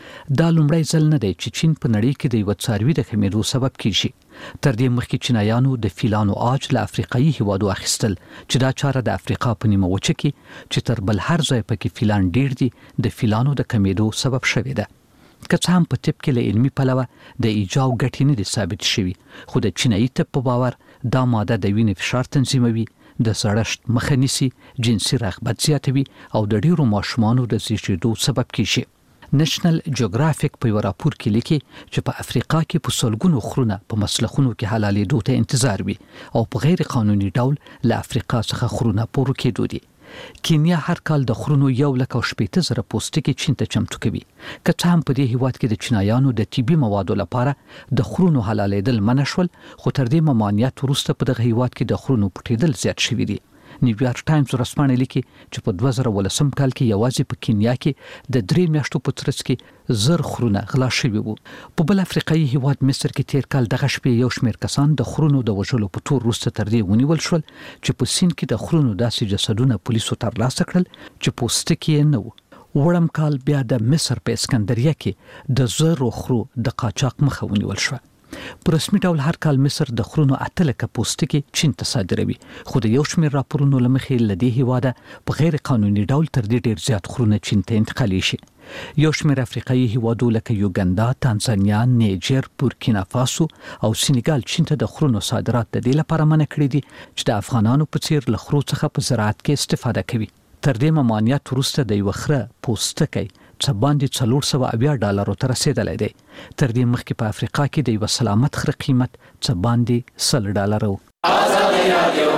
دا لومړی ځل نه دی چې چین په نړۍ کې د یو څاروي د کمیدو سبب کیږي. تر دې مخکې چینایانو د فیلانو عاج له افریقایي هیوادو اخیستل چې دا چاره د افریقا په نیمه وچه کې چې تر بل هر ځای پکې فیلان ډیر دي د فیلانو د کمیدو سبب شوی ده. که څه هم په طب کې له علمي پلوه د ایجاو ګټې نه دي ثابت شوي، خو د چینایي طب په باور دا ماده د وینې فشار تنظیموي، د سړښت مخه نیسي، جنسي رغبت زیاتوي او د ډیرو ماشومانو د زیږیدو سبب کیږي. نېشنل جیوګرافیک په یو راپور کې لیکي چې په افریقا کې په سلګونو خرونه په مسلخونو کې حلالېدو ته انتظار وي او په غیر قانوني ډول له افریقا څخه خرونه پورو کېدو دي. کینیا هر کال د خرونو 1,000 پوستکي چین ته چمتو کوي. که څه هم په دې هیواد کې د چینایانو د طبي موادو لپاره د خرونو حلالېدل منع شول، خو تر دې ممانعت وروسته په دغه هیواد کې د خرونو پټېدل زیات شوي دي. نیویارک ټایمز ورځپاڼه لیکي چې په 2018 کال کې یوازې په کینیا کې د 3 میاشتو په ترڅ کې 1000 خرونه غلا شوي وو. په بل افریقایي هیواد مصر کې تیر کال دغه شپې یو شمېر کسان د خرونو د وژلو په تور وروسته تر دې ونیول شول چې په سیند کې د خرونو داسې جسدونه پولیسو ترلاسه کړل چې پوستکي یې نه وو. وړم کال بیا د مصر په اسکندریه کې د 1000 خرو د قاچاق مخه ونیول شوه. په رسمي ډول هر کال مصر د خرونو 8 پوستکي چین ته صادروي، خو د یو شمېر راپورونو له مخې له دې هیواده په غیر قانوني ډول تر دې ډیر زیات خرونه چین ته انتقالي شي. یو شمېر افریقایي هیوادو لکه یوګندا، تانزانیا، نیجر، بورکینا فاسو او سینیګال چین ته د خرونو صادرات د دې لپاره منع کړي دي چې د افغانانو په څیر له خرو څخه په زراعت کې استفاده کوي. تر دې ممانعت وروسته د یو خره پوستکی څه باندې $480 ته رسیدلی دی. تر دې مخکې په افریقا کې د یو سلامت خره قیمت څه باندې $100 و. آزادي رادیو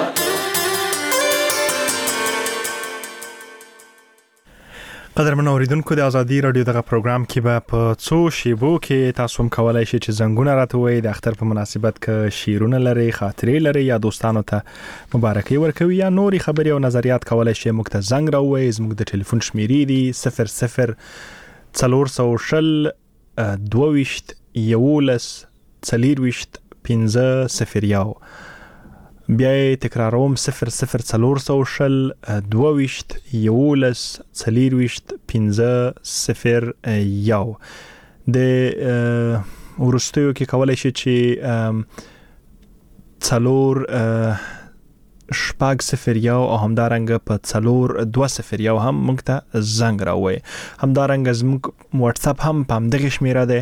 قدرمن اوریدونکو، د ازادي رادیو دغه پروګرام کې به په څو شیبو کې تاسو هم کولای شئ چې زنګونه راټوي د اختر په مناسبت کې شیرونه لري، خاطرې لري یا دوستانو ته مبارکي ورکوي یا نوري خبري او نظریات کولای شئ موږ ته زنګ راووي. زموږ د ټلیفون شمیرې دي 00 420 22 11 40 1501. بیا تکراروم 00 22 11 40 1501. د ورستیو کې کولای شي چې 4 او همدارنګه په 4 هم موږ ته زنګ راوي. همدارنګه زموږ واتس اپ هم په همدغه شمیره ده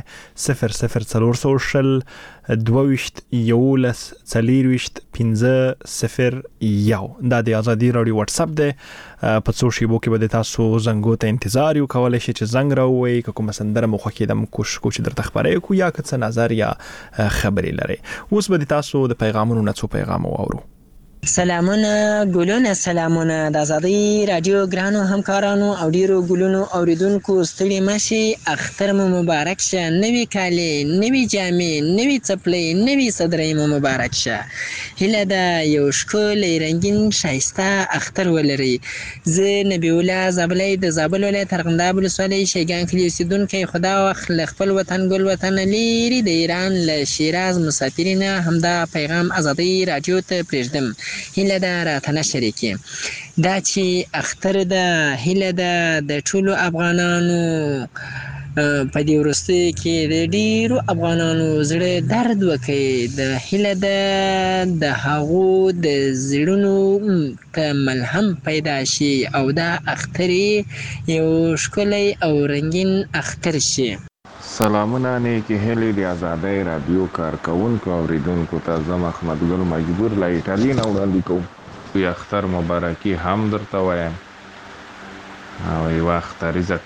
00 22 11 40 1501. دا د ازادي رادیو واتس اپ ده. په څو شیبو کې به تاسو زنګو ته انتظار یو کولای شئ چې زنګ راوي کوم سندره مخ کې د کوشش درته خبرې کو یا څه نظر یا خبرې لري. اوس به تاسو د پیغامونو نه څو پیغام واورو. سلامونه ګلونه، سلامونه د ازادي رادیو ګرانو همکارانو او ډیرو ګلونو اوریدونکو، ستړي مشي، اختر مو مبارک شه، نوی کالی، نوی جامې، نوی چپلې، نوی صدرې مو مبارک شه. هله دا یو ښکلی رنګین ښایسته اختر ولري. زه نبی الله زابلۍ د زابل ولایت ارغنداب ولسوالۍ شیګان کلي اوسېدونکی، خدا وخت له خپل وطن ګل وطن لیري د ایران له شیراز مسافرینه همدا پیغام ازادي رادیو ته پرېږدم. هیله ده راته نشرې کې دا چې اختر ده، هیله ده د ټولو افغانانو په دې وروستیو کې د ډیرو افغانانو زړه درد وکړي. د هیله ده د هغو د زړونو ته ملهم پیدا شي او دا اختر یو ښکلی او رنګین اختر شي. سلامونه نیکی هیلی دی ازادي رادیو کارکونکو اوریدونکو ته زم احمد ګل مجبور لا ایټالیا نه وړاندې کوم. یو اختر مبارکي هم درته وایم او یو اختریزه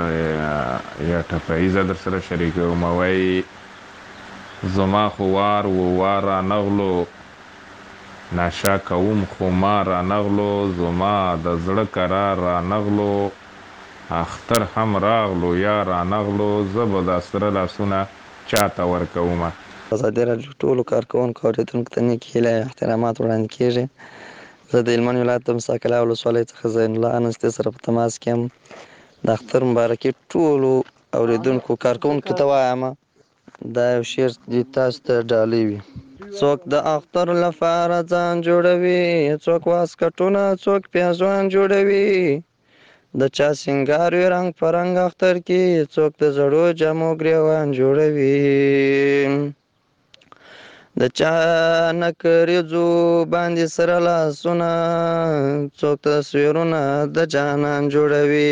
ټپیزه در سره شریکوم. وایي زما خو وار و وار رانغلو، نشه کوم خو ما رانغلو، زما د زړه قرار رانغلو، اختر هم راغلو یا رانغلو، زه به دا سره لاسونه چاته ورکومه. ازادي رادیو ټولو کارکوونکو اوریدونکو ته نیک هیله احترامات وړاندې کېږي. زه د هلمند ولایت د مساکله ولسوالۍ څخه زین الله انستي سره په تماس کې یم. د اختر مبارکي ټولو اوریدونکو کارکوونکو ته وایم. دا یو شعر دې تاسو ته ډالۍ وي. څوک د اختر لپاره ځان جوړوي، څوک واسکټونه، څوک پیازوان جوړوي، د چا سنگار وي رنگ پرنګ اختر کې څوک د زړو جامو ګریوان جوړوي د چا نکریزو باندې سره لاسونه څوک تصویرونه د جانان جوړوي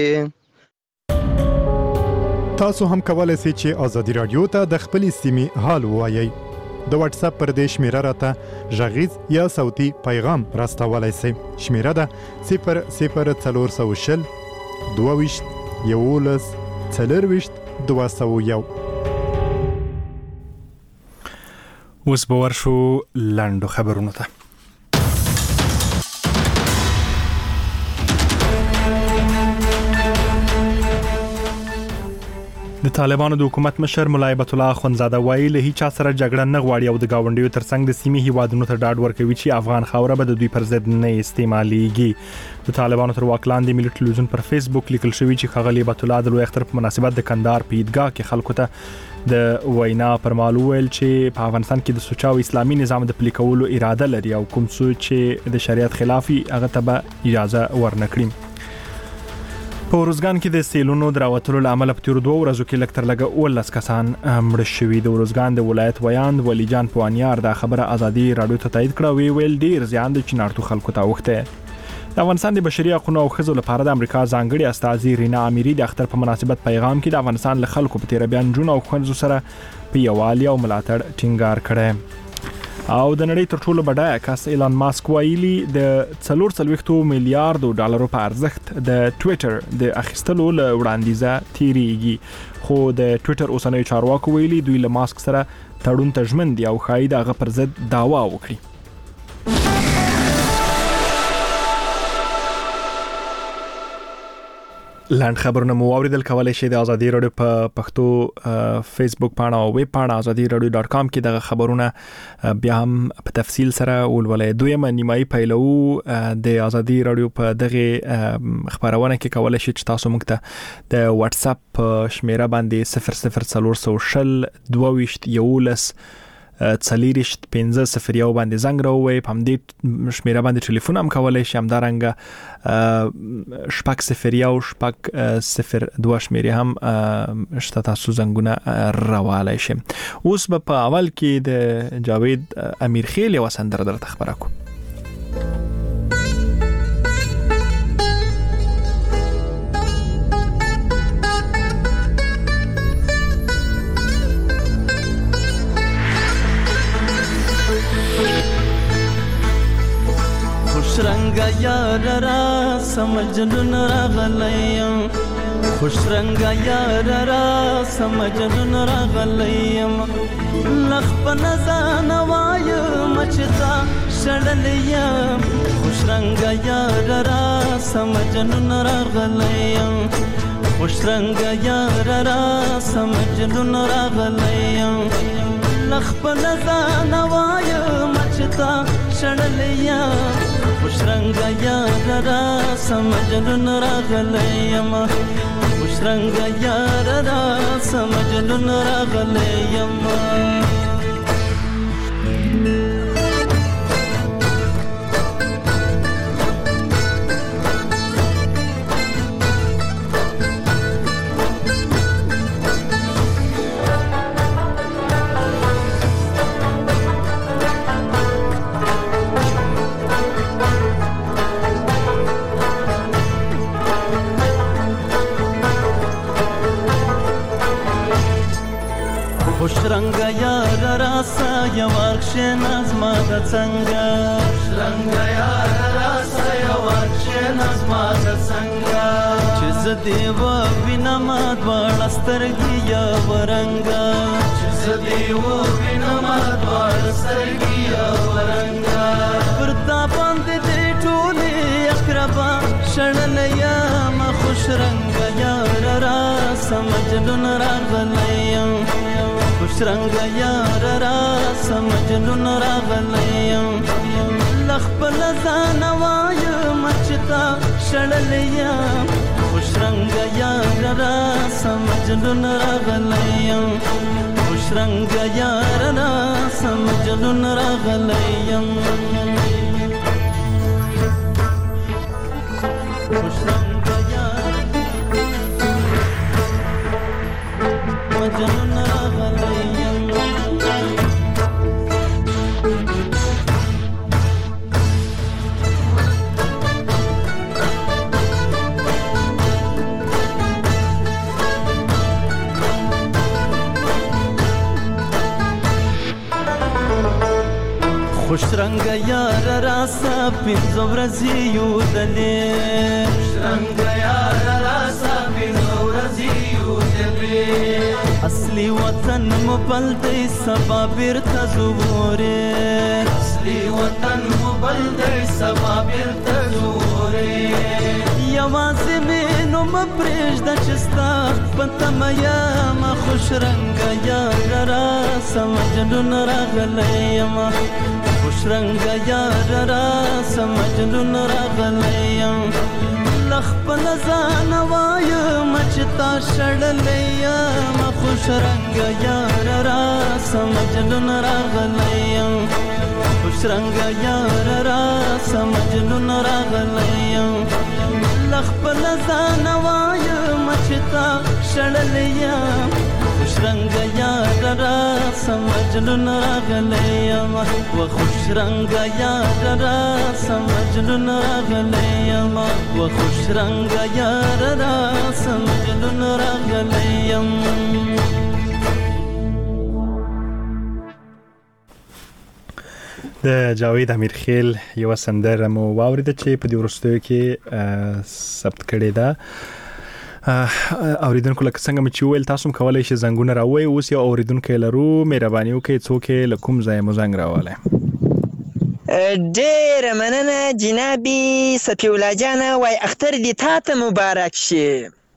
تاسو هم کولای شئ چې ازادي رادیو ته د خپلې سیمې حال ووایئ د واتس اپ پر دې شمیره راته غږیز یا صوتي پیغام راستولای شئ شمیره ده 00420 22 11 201 اوس به ورشو لاندو خبرونو ته د طالبانو د حکومت مشر ملا هیبت الله اخوندزاده وایي له هیڅ سره جګړه نه غواړي او د گاونډیو ترڅنګ د سیمې هیوادونو ته ډاډ ورکوي چې افغان خاوره به د دوی پر ضد نه استعماليږي د طالبانو تر واک لاندې ملي ټلویزیون پر فیسبوک لیکل شوی چې ښاغلي هیبت الله د لوی اختر په مناسبت د کندهار په عیدګاه کې خلکو ته د وینا پر مهال ویل چې په افغانستان کې د سوچ او اسلامي نظام د پلي کولو اراده لري او کوم څه چې د شریعت خلافي هغه ته به اجازه ورنکړي په روزګان کې د سیلونو دراوتلو لامل په تیر 2 ورځو کې لکتر لګه 19 کسان مړ شوي د روزګان د ولایت ویاند ولی جان پوانیار دا خبره ازادي رادیو ته تایید کړه ویل ډیر زیان د چنارتو خلکو ته وخته د افغانستان د بشري حقوقو او ښځو لپاره د امریکا ځانګړي استاذي رینا اميري د اختر په مناسبت پیغام کې د افغانستان له خلکو په تیر بیان جون او ښځو سره په یووالي او ملاتړ ټینګار کړي او د نړۍ تر ټولو بډایه کس ایلان ماسک ویلي د 440 میلیارډ ډالرو په ارزښت د ټوئیټر د اخیستلو له وړاندیزه تیریږي خو د ټوئیټر اوسنۍ چارواکو ویلي دوی له ماسک سره تړون ته ژمن دي او ښایي د هغه پر ضد دعوا وکړي لاند خبرونه مو اوریدل کولای شئ د ازادي رادیو په پښتو فیسبوک پاڼه او ویب پاڼه azadiradio.com کې د خبرونه بیا هم په تفصیل سره ولولئ دویمه نیمایي پیلو د ازادي رادیو په دغه خبرونه کې کولای شئ چې تاسو موږ ته د واتس اپ شمیره باندې 00420 22 څلیریشت 1501 باندې زنګ راووي په همدې شمیره باندې ټلیفون هم کولای شئ همدارنګه شپږ 0102 شمیره هم شته تاسو زنګونه راوالای شئ اوس په اول کې د جاوید امیر خیل یو سندره درته خبره کوم خوشرنگا یار را سمجنون راغلیم خوشرنگا یار را سمجنون راغلیم لخ پنزان وایم چتا شړلیم خوشرنگا یار را سمجنون راغلیم خوشرنگا یار را سمجنون راغلیم لخ پنزان وایم چتا شړلیم خوشرنگا یار را سمجنون راغلیم خوشرنگا یار را سمجنون راغلیم خوشرنگا یار راسا یوارکشن از ما د څنګه خوشرنگا یار راسا یوارکشن از ما د څنګه چې زدي و وینم دوړ سترګي یا ورنګا چې زدي و وینم دوړ سترګي یا ورنګا پرتا باندې دې ټولې اقربا شړلیا ما خوشرنگا یار راسا مجنون راغلیم خوشرنگا یار را سمجنون راغلیم لخپل ځان وایم چتا شړلیم خوشرنگا یار را سمجنون راغلیم خوشرنگا یار را سمجنون راغلیم خوشرنگا یار خوشرنګ یار راسه پنځه ورځې یو دلې خوشرنګ یار راسه پنځه ورځې یو دلې اصلي وطن مو بل دی سبا بیرته زورې اصلي وطن مو بل دی سبا بیرته زورې یوازې مې نوم پرېږده چې ستا په تمه یمه خوش رنګه یار راسه مجنون راغلی یمه خوش رنګه یار راسه مجنون راغلی یم له خپله ځانه وایم چې تا شړلی یمه خوش رنګه یار راسه مجنون راغلی یم خوش رنګه یار راسه مجنون راغلی یم له خپله ځانه وایم چې تا شړلی یم خوش رنګه یار راسه مجنون راغلی یم و خوش رنګه یار راسه مجنون راغلی یم و خوش رنګه یار راسه مجنون راغلی یم د جاوید امیرخیل یو سندره مو واوریده چې په دې وروستیو کې ثبت کړې ده اوریدونکو لکه څنګه مې چې ویل تاسو هم کولی شئ زنګونه راووئ اوس یو اوریدونکی لرو مهرباني وکړئ څوک یې له کوم ځایه مو زنګ راولی ډېره مننه جنابي صفي الله جانه وایي اختر دې تا ته مبارک شي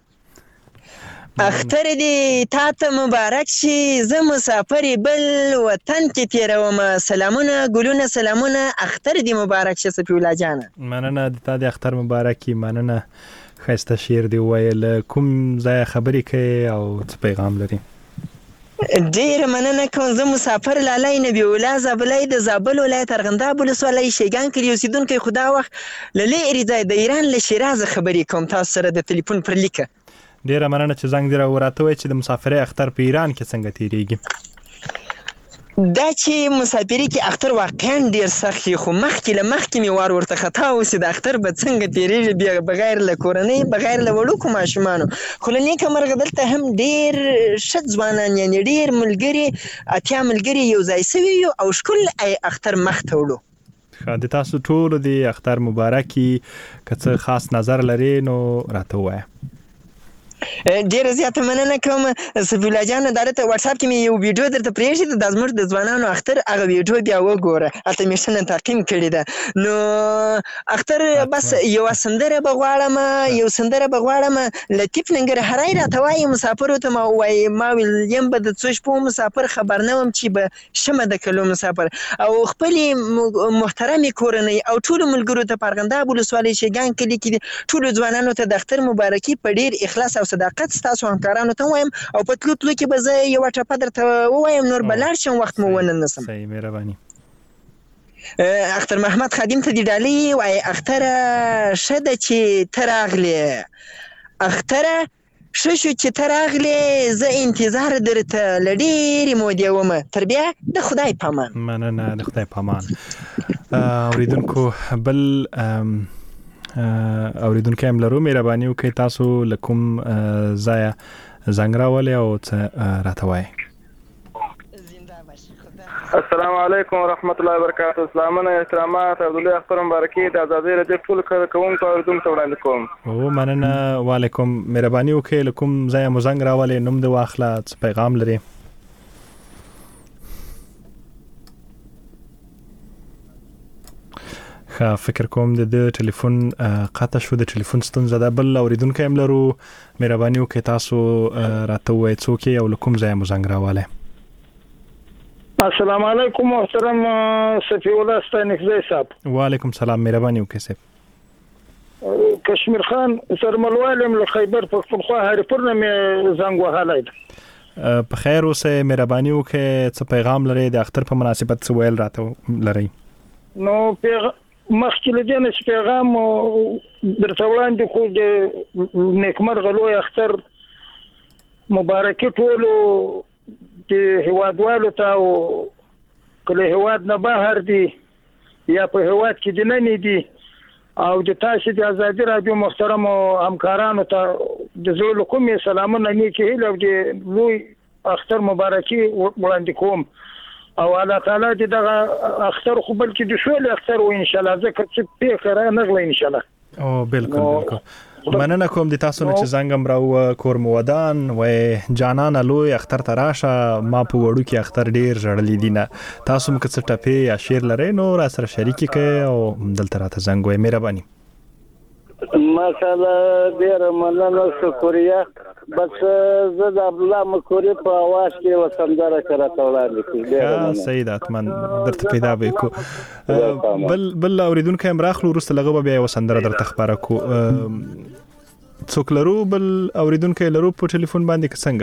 اختر دې تا ته مبارک شي زه مسافر بل وطن کې تیروم سلامونه ګلونه سلامونه اختر دې مبارک شي صفي الله جانه مننه د تا د اختر مبارک وي مننه ښایسته شعر دې وویل کوم ځایه خبرې کوې او څه پیغام لري ډېره مننه کوم زه مسافر لالی نبي الله زابلی د زابل ولایت ارغنداب ولسوالۍ شیګان کلي اوسېدونکی خو دا وخت له لرې ځای د ایران له شیرازه خبرې کوم تاسو سره د تلیفون پر لیکه ډیره مننه چې زنګ دې راته ووایې چې د مسافرۍ اختر په ایران کې څنګه تیریږي دا چې مسافرۍ کې اختر واقعا ډېر سخت وي خو مخکې له مخکې مې وار ورته خطا اوسي د اختر به څنګه تیریږي بیا بغیر له کورنۍ بغیر له وړوکو ماشومانو خو له نیکه مرغه دلته هم ډېر ښه ځوانان یعنې ډېر ملګري اتیا ملګري یو ځای سوي یو او ښکلی اختر مخته وړو د تاسو ټولو د اختر مبارکي که څه خاص نظر لري نو راته ووایه ډیره زیاته مننه کوم صفي الله جان درته واتس اپ کې مې یو ویډیو درته پرېږدي د زموږ د ځوانانو اختر هغه ویډیو بیا وګوره اته مې څنګه تعقیم کړی ده نو اختر بس یو سندره بغواړم یو سندره بغواړم لطیف ننګرهاري راته وایي مسافر ته ما وایي ما یم به د څو شپو مسافر خبر نه وم چې به شمه د کلو مسافر او خپل محترم کورنۍ او ټول ملګرو ته پرغنده ولسوالۍ شیګان کلی کې ټول ځوانانو ته د اختر مبارکي په ډیر اخلاص او صداقت ستاسو همکارانو ته وایم او په تلو کې به زه یو ټپه درته ووایم نور بلار شم وخت مو ونه نسم صحیح مهرباني اختر محمد خادم ته دی ډالۍ وای اختر شده چې تراغلی اختر ششو چې تراغلی زه انتظار درته لډېرې مودې وم تر بیا د خدای پامان مننه د خدای پامان اوریدونکو بل اوریدونکو هم لرو مهرباني وکړئ تاسو له کوم ځایه زنګ راولئ او څه راته وایئ السلام علیکم ورحمت الله وبرکاته سلامونه احترامات عبدالله اختر مبارکي د ازادۍ رادیو ټول کوونکو اوریدونکو ته وړاندې کوم او مننه وعلیکم مهرباني وکړئ له کوم ځایه مو زنګ راولئ نوم دې واخله څه پیغام لري فکر کوم د ټلیفون قطع شو د ټلیفون ستونزه ده بل اوریدونکو هم لرو مهرباني وکړئ تاسو راته ووایئ څوک یې او له کوم ځایه مو زنګ راولی السلام علیکم محترم صفي الله ستانکزی صاحب وعلیکم سلام مهرباني وکړئ صاحب کشمیر خان سرملوالم له خیبر پختونخوا هریپور نه مې زنګ وهلی ده په خیر اوسئ مهرباني وکړئ څه پیغام لرئ د اختر په مناسبت څه ویل راته لرئ نو مخکې له دې نه چې پیغام درته وړاندې کړو د نیکمرغه لوی اختر مبارکي ټولو د هیوادوالو ته او که له هیواد نه بهر دي یا په هیواد کې دننه دي او د تاسو د ازادي رادیو محترمو همکارانو ته د زړه له کومې سلامونه نیکې هیلې او د لوی اختر مبارکي وړاندې کوم او الله تعالی دې دغه اختر خو بلکې د شول اختر و ان شاء الله ځکه چې پیخه را نغله ان شاء الله. او بالکل مننه کوم د تاسو نه چې زنګم راو کور مودان و جانان لوی اختر تراشه ما په وړو کې اختر ډیر جړلې دي نه تاسو مکه څه ټپه یا شیر لرئ نو را سره شریک کړئ او دلته راته زنګ وای مهرباني. ماشاءالله ډیر مننه شکریا بس زه د عبد الله مکوري په आवाज کې وسندره کړه وړاندې کړم. سید اتمن درته پیدا به کو بل اوریدونکو هم راخلو ورسته لغه بیا وسندره درته خبره کو څوک لرو بل اوریدونکو لرو په ټلیفون باندې څنګه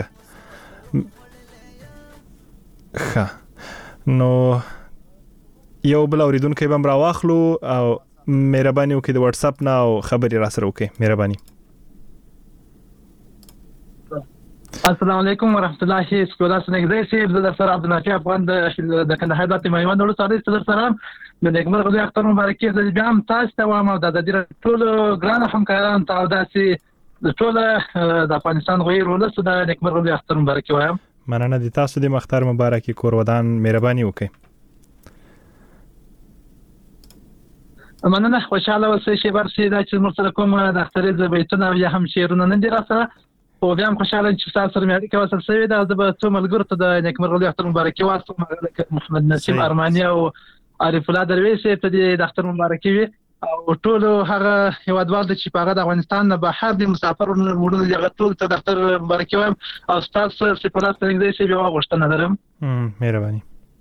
ښه نو یو بل اوریدونکو به را واخلو او مهرباني وکړئ د واتس اپ نه خبري را سره وکړئ مهرباني. السلام علیکم ورحمت الله سکولا سنګدای سي د سر عبد النافع افغان د کندهار د میوند ولې سره سره د نیکمر غوډه اختر مبارکي د بیا تاسو ته وایم د ټول ګران همکاران ته داسي د ټول د افغانستان غویر ولې د نیکمر غوډه اختر مبارکي وایم. مننه دي تاسو د مختار مبارکي کور ودان مهرباني وکړئ. مننه خوشاله اوسئ چې ورسې دا چې موږ سره کوم د اختر د بیتونه یا هم شعرونه نه دي راځه او بیا هم خوشاله چې تاسو سره مې اړیکه وصل شوې ده. زه به څو ملګرو ته د نیکمر غوډه اختر مبارکي وایم محمد نسیم ارماني او عارف الله درویش ته د اختر مبارکي وي او ټول هغه هیوادوال چې په هغه د افغانستان نه بهر د مسافر وروڼو دغه ټول ته د اختر مبارکي وایم او تاسو سپارښت څنګه شي بیا غوښتنه لرم. مهرباني.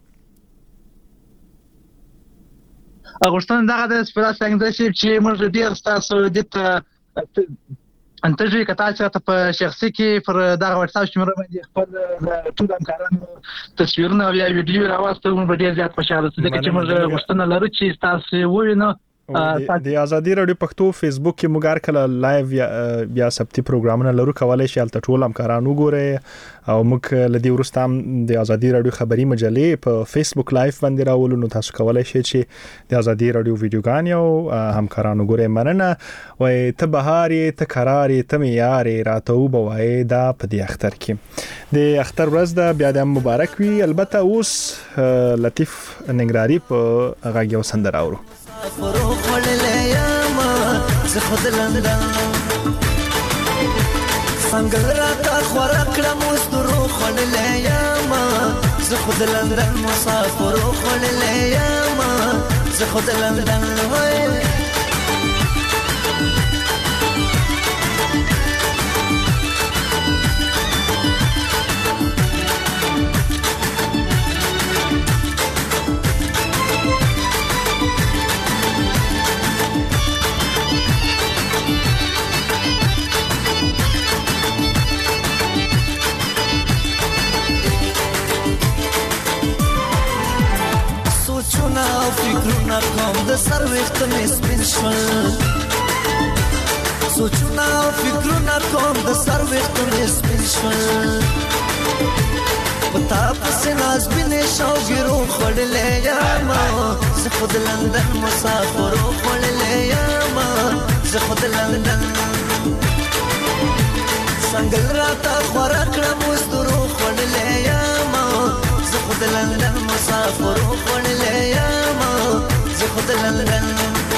غوښتنه دغه د سپارښت څنګه شي چې موږ ډیر تاسو د انتجه کتا چې په شخصي کې پر دغه واتس اپ شمېره باندې خپل ټول همکارانو تصویرونه او ویډیو راوستل موږ ډیر زیات خوشاله شو چې موږ غوښتنه لرو چې تاسو ووینئ. د ازادي رادیو پښتو فیسبوک کې موږ کله لایو یا سبتي پروګرامونه لرو کولای شئ البته ټول همکارانو ګورئ او موږ لدی ورسته د ازادي رادیو خبري مجلې په فیسبوک لایو باندې راولو نو تاسو کولای شئ چې د ازادي رادیو ویډیوګان او همکارانو ګورئ. مننه وای ته بهاري ته قراري ته میاري راته وبوي دا په دې اختر کې د اختر ورځ دا بیا د مبارک وي. البته اوس لطیف ننګراری په غاګي وسندره اورو فروخ وللیاما زه خود لندن څنګه راته خورکړه مسترو وللیاما زه خود لندن مسافر وللیاما زه خود لندن وای فکرونه کوم د سر وخت مې سپین شول سوچونه فکرونه کوم د سر وخت مې سپین شول پتا پس ناز بنې شوګرو خړلې یاما زه خود لندن مسافر خړلې یاما زه خود لندن څنګه راته خورکړه مسترو خړلې یاما زه خود لندن مسافر خړلې یاما زه خود لندن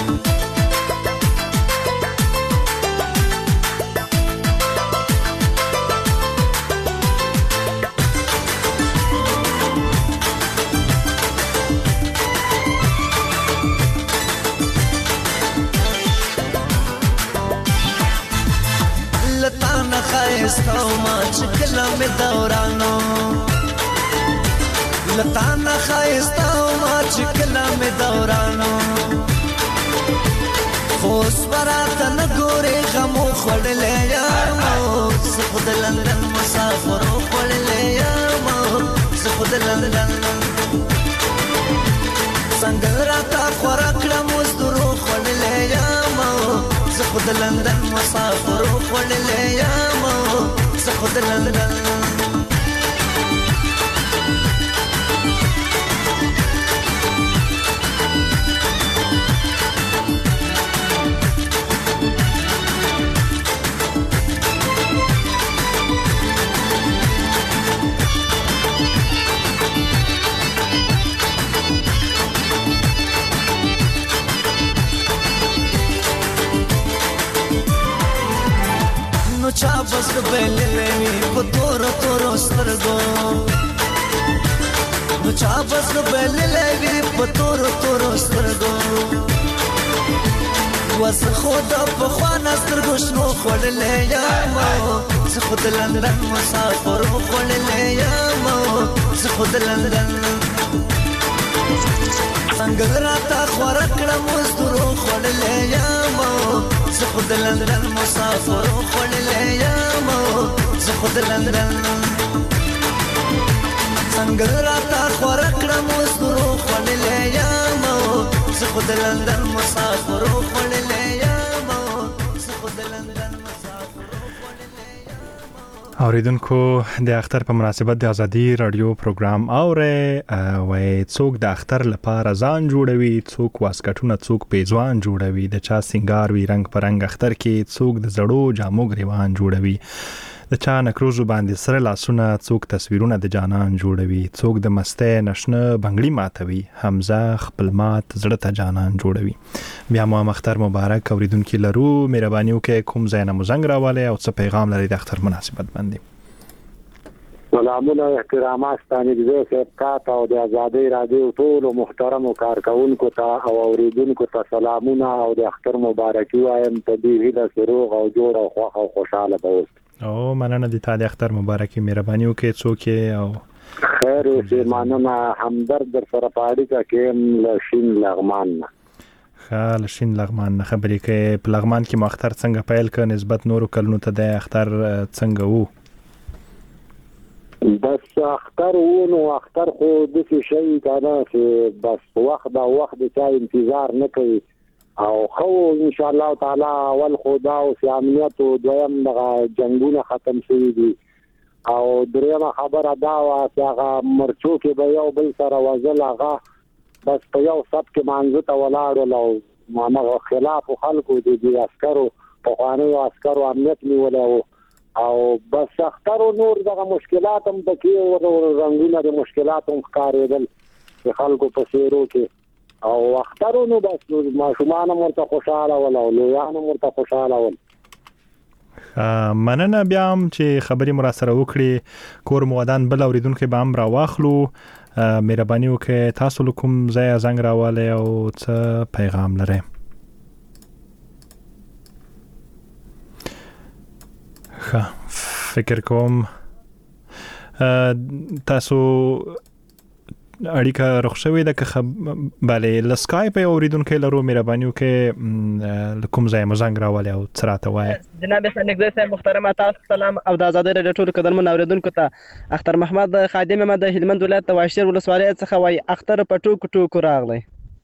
لتانا خایستاو ما چکلا می دورانو لتانا خایستاو ما چکلا می دورانو خوش براتا نگوری غمو خوڑلے یامو زخود لندن مسافرو خوڑلے یامو زخود لندن سنگل راتا خوراکڑا مزدورو خوڑلے یامو زخود لندن مسافرو خوڑلے یامو زخود لندن چا بس بللې وي په تور تور سترګو نو چا بس بللې وي په تور تور سترګو وس خود په خوانه سترګو شنو خړلې یم زه خود لندن مسافر خړلې یم زه خود لندن څنګه راته خور کړم مزدورو خړلې یم زه خود لندن مسافر خړلې یم زه خود لندن څنګه راته خور کړم مزدورو خړلې یم زه خود لندن مسافر خړلې یم زه خود لندن اوریدونکو د اختر په مناسبت د ازادي رادیو پروګرام اوره وای څوک د اختر لپاره ځان جوړوي څوک واسکټونه څوک پیزوان جوړوي د چا سنگار وی رنگ پرنګ اختر کې څوک د زړو جامو غریوان جوړوي د چا نکروزو باندې سره لاسونه څوک تصویرونه د جانان جوړوي څوک د مسته نشنه بنگړی ماتوي حمزه خپل مات زړه ته جانان جوړوي بیا مو اختر مبارک اوریدونکو لرو مهرباني وکړئ کوم ځای نه مزنګ راواله او څه پیغام لري د اختر مناسبت باندې سلامونه احترامات ستانه دې سپکات او د ازادي رادیو ټول محترم کارکونکو ته او اوریدونکو ته سلامونه او د اختر مبارکي وایم ته دې هیله سروغ او جوړ او خوشاله اوسئ او مننه دي ته د اختر مبارکي مهرباني وکړئ څوک او خیر اوسې مننه همدرد در سره پاړی کا کې لشین لغمان خال شین لغمان خبرې کې په لغمان کې مختر څنګه پیل ک نسبت نورو کلونو ته د اختر څنګه وو بس اختر ونو اختر خو د څه شي کنه چې بس وخت دا وخت د انتظار نه کوي او خو ان شاء الله تعالی اول خدا او امنیت او دویم د جنگونه ختم شوي دي او دریمه خبره دا وا چې هغه مرچو کې به یو بل سره وزل هغه بس په یو سب کې مانځه ته ولاړ او ما خلاف خلکو دي عسکرو په خواني عسکرو امنیت نیولای او بس اختر نور دغه مشکلات هم پکې او رنگونه د مشکلات هم ښکارېدل چې خلکو په سیرو کې او اخترونو بس ماشومان مرته خوشاله ول او لویان مرته خوشاله ول مننه بیا هم چې خبري مراسره وکړي کور مودان بل اوریدونکو به هم را واخلو مهرباني وکړئ تاسو کوم ځای زنګ راواله او څه پیغام لرئ فکر کوم تاسو اړیکه رخصوي د بله لسکایپ اوریدونکو لرو مهرباني وکړئ کوم ځای مزنګ راواله او تراته وای جناب سنګزه صاحب محترم تاسو سلام او د آزادۍ رادیو ټول قدرمن اوریدونکو ته اختر محمد خادم محمد د هلمند ولایت واشیر ولسوالۍ څخه وای اختر پټوک ټوک راغلی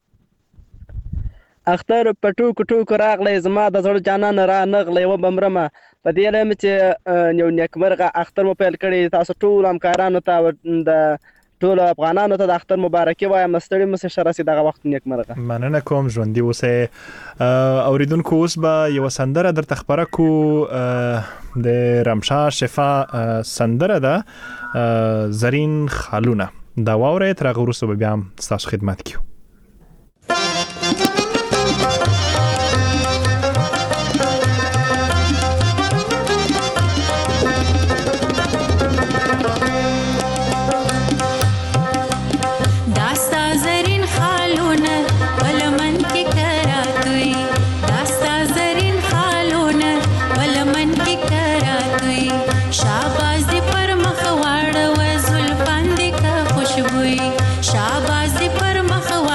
اختر پټوک ټوک راغلی زما د زړه جانان را نغلی و بمرمه په دې لم چې یو نیکمرغه اختر مو پیل کړی تاسو ټول همکارانو ته د ټول افغانانو ته د اختر مبارکي وایم ستړي مو سره رسید دغه وخت نیکمرغه مننه کوم ژوندۍ اوسه اوریدونکو اوس به یو سندره در تخبره کو د رمشا شفا سندره ده زرین خالونه دا ووره تر غوسه به بیا تاسو خدمت کیو शाबाश पर मखवा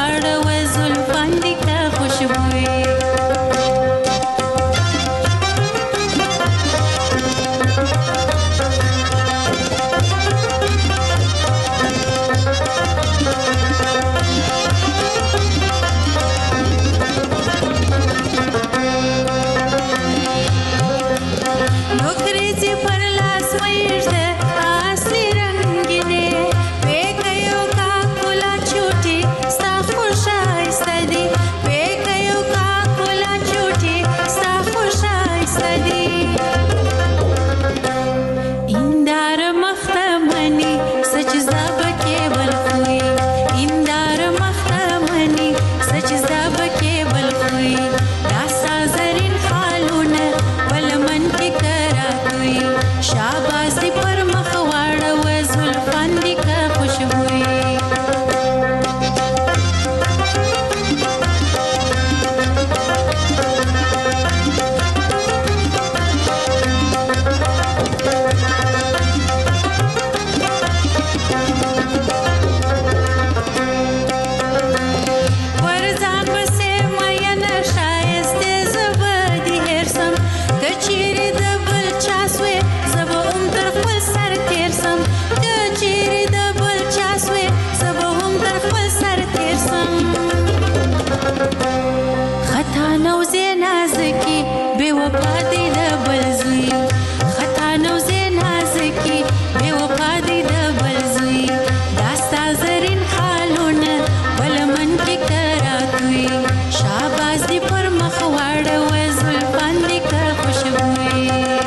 وفا دې د بل زوی خطا نو زه نازکي بې وفا دې د بل زوی دا ستا زرین خالونه بل من کې کراتوي شاباز دې پر مخ واړوه زلفان دې که خوشبوي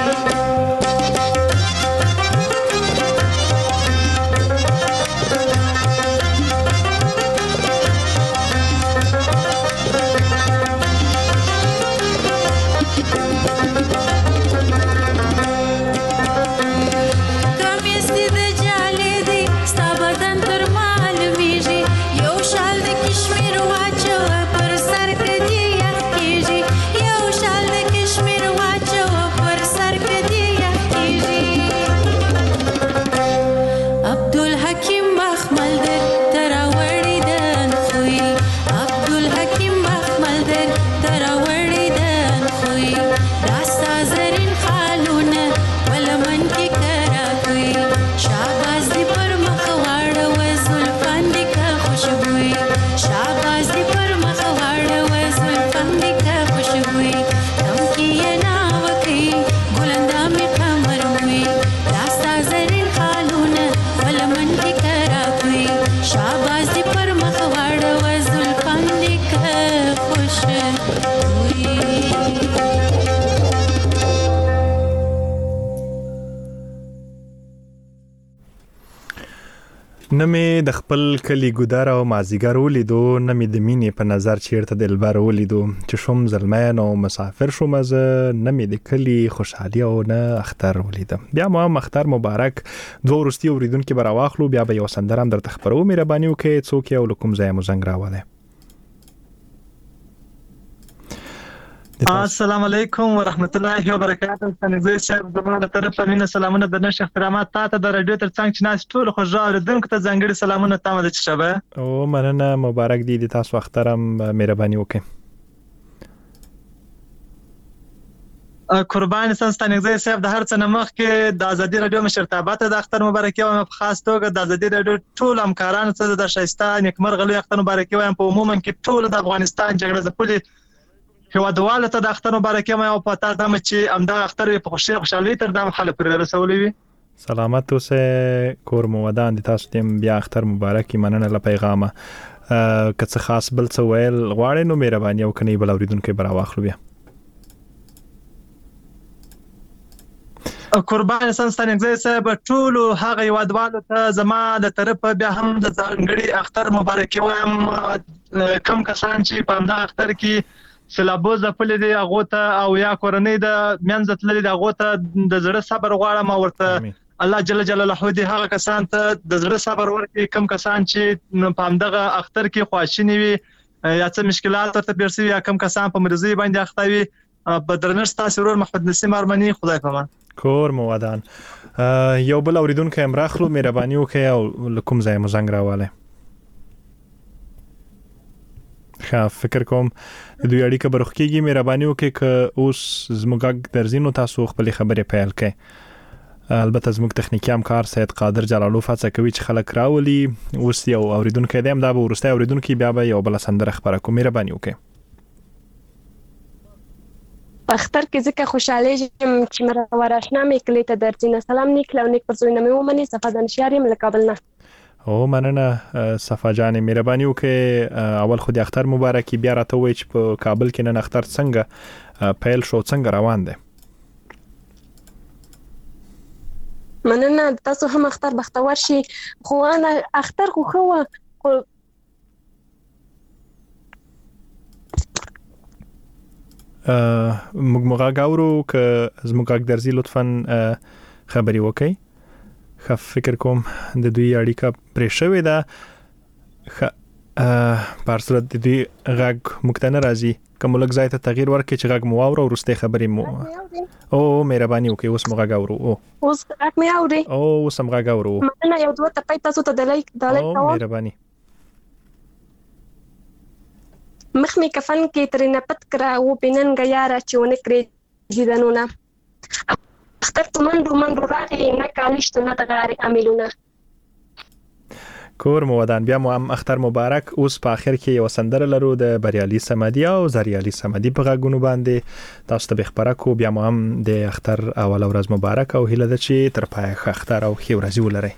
نه مې د خپل کلی ګودر او مازیګر ولیدو نه مې د مینې په نظر چیرته دلبر ولیدو چې شوم زلمین او مسافر شوم زه نه مې د کلی خوشحالي او نه اختر ولیدم بیا مو هم اختر مبارک دوه وروستي اوریدونکو به راواخلو بیا به یو سندره هم درته خپرو مهرباني وکړئ څوک یې او له کوم ځایه مو زنګ راولی السلام علیکم ورحمت الله وبرکاته څنګه صاحب زما له طرفه مینه سلامونه د نشه احترامات تاسو د رادیو ترڅنګ چې ناس ټول خوږه اوریدونکو ته ځانګړي سلامونه تاسو ته شبه او مننه مبارک دي د تاسو اخترم مهرباني وکړئ قربان ستانګزی صاحب د هر څه نمخ کې د ازادي رادیو مشرتابه ته د اختر مبارکي وایم په خاص توګه د ازادي رادیو ټول همکارانو ته د شایسته نیکمرغه لوی اختر مبارکي وایم په عموما کې ټول د افغانستان جګړه ځپلي هیوادوالو ته د اختر مبارکي وایم او پتا دمه چې امدا اختر په خوشحالي تر دم خلک پر رسولي وي سلامت اوسه کور مو ودان د تاسو تیم بیا اختر مبارکي مننه له پیغامه که څه خاص بل څه ویل غواړئ نو مهرباني وکړئ بل اوریدونکو برا واخلو بیا قربان ستانګزی صاحب ټول هغه یوادوالو ته زما د طرفه بیا هم د ځانګړي اختر مبارکي وایم کم کسان چې په همدا اختر کې سلابو ځپل دي هغه ته او یا کورنۍ د منځ تللي د هغه ته د زړه صبر غواړم ورته الله جل جلاله دې هغه کسان ته د زړه صبر ورکړي کم کسان چې په همدغه اختر کې خواشینی وي یا څه مشکلات ورته پیښ یا کم کسان په مرزي باندې اخته وي په درنښت تاسو ورور محمد نسیم ارمنی خدای پامان کور مو ودان یو بل اوریدونکو هم راخلو مهرباني وکړئ او کوم ځای مو زنګ راواله فکر کوم د دوی اړیکه برخکیږي مهرباني وکړئ که اوس زموږ درځینو تاسو خپل خبرې پیل کړئ البته زموږ تخنیکی همکار سید قادر جلالوف هڅه کوي چې خلک راولي اوس یو اوریدونکو دی هم دا به ورسته اوریدونکو بیا به یو بل سندره خبره کوم مهرباني وکړئ اختر کې ځکه خوشاله یم چې مرا وراشنا مې کلی ته درځنه سلام نیک لو نیک پر زوینه مې ومني صفه دانشیار یم له کابل نه او مننه صفه جان مهرباني وکړئ اول خو د اختر مبارکي بیا راته وای چې په کابل کې نن اختر څنګه پیل شو څنګه روان دی مننه تاسو هم اختر بختور شي خو انا اختر خو موږ غاورو که زموږ درځي لطفاً خبري وکړئ فکر کوم د دوی اړیکه پرې شوې ده په صورت د دوی غږ مختنه راځي کوم لږ ځای ته تغییر ورکړي چې غږ مو واورو ورسته خبرې مو او مهرباني وکړئ اوس مو غږ اورو اوس غږ مې اوري او اوس هم غږ اورو مننه یو دوه ته تاسو ته دلای مهرباني مخ می کفن کې ترنه پت کرا او بنن غیاره چونه کړی جیدانونه اختر تو منډو راغی نه کالشت نه تغاری عملونه کور مو ودان. بیا مو هم اختر مبارک. اوس په اخر کې یو سندره لرو د بریالي سمدي او زریالي سمدي په غږونو باندې تاسو ته خبره کو. بیا مو هم د اختر اول ورځ مبارک او هیله ده چې تر پای اختر او ښه ورځ ولرئ.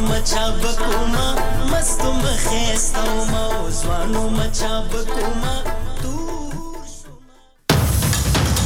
مستو مخیستو موزوانو مچا بکوما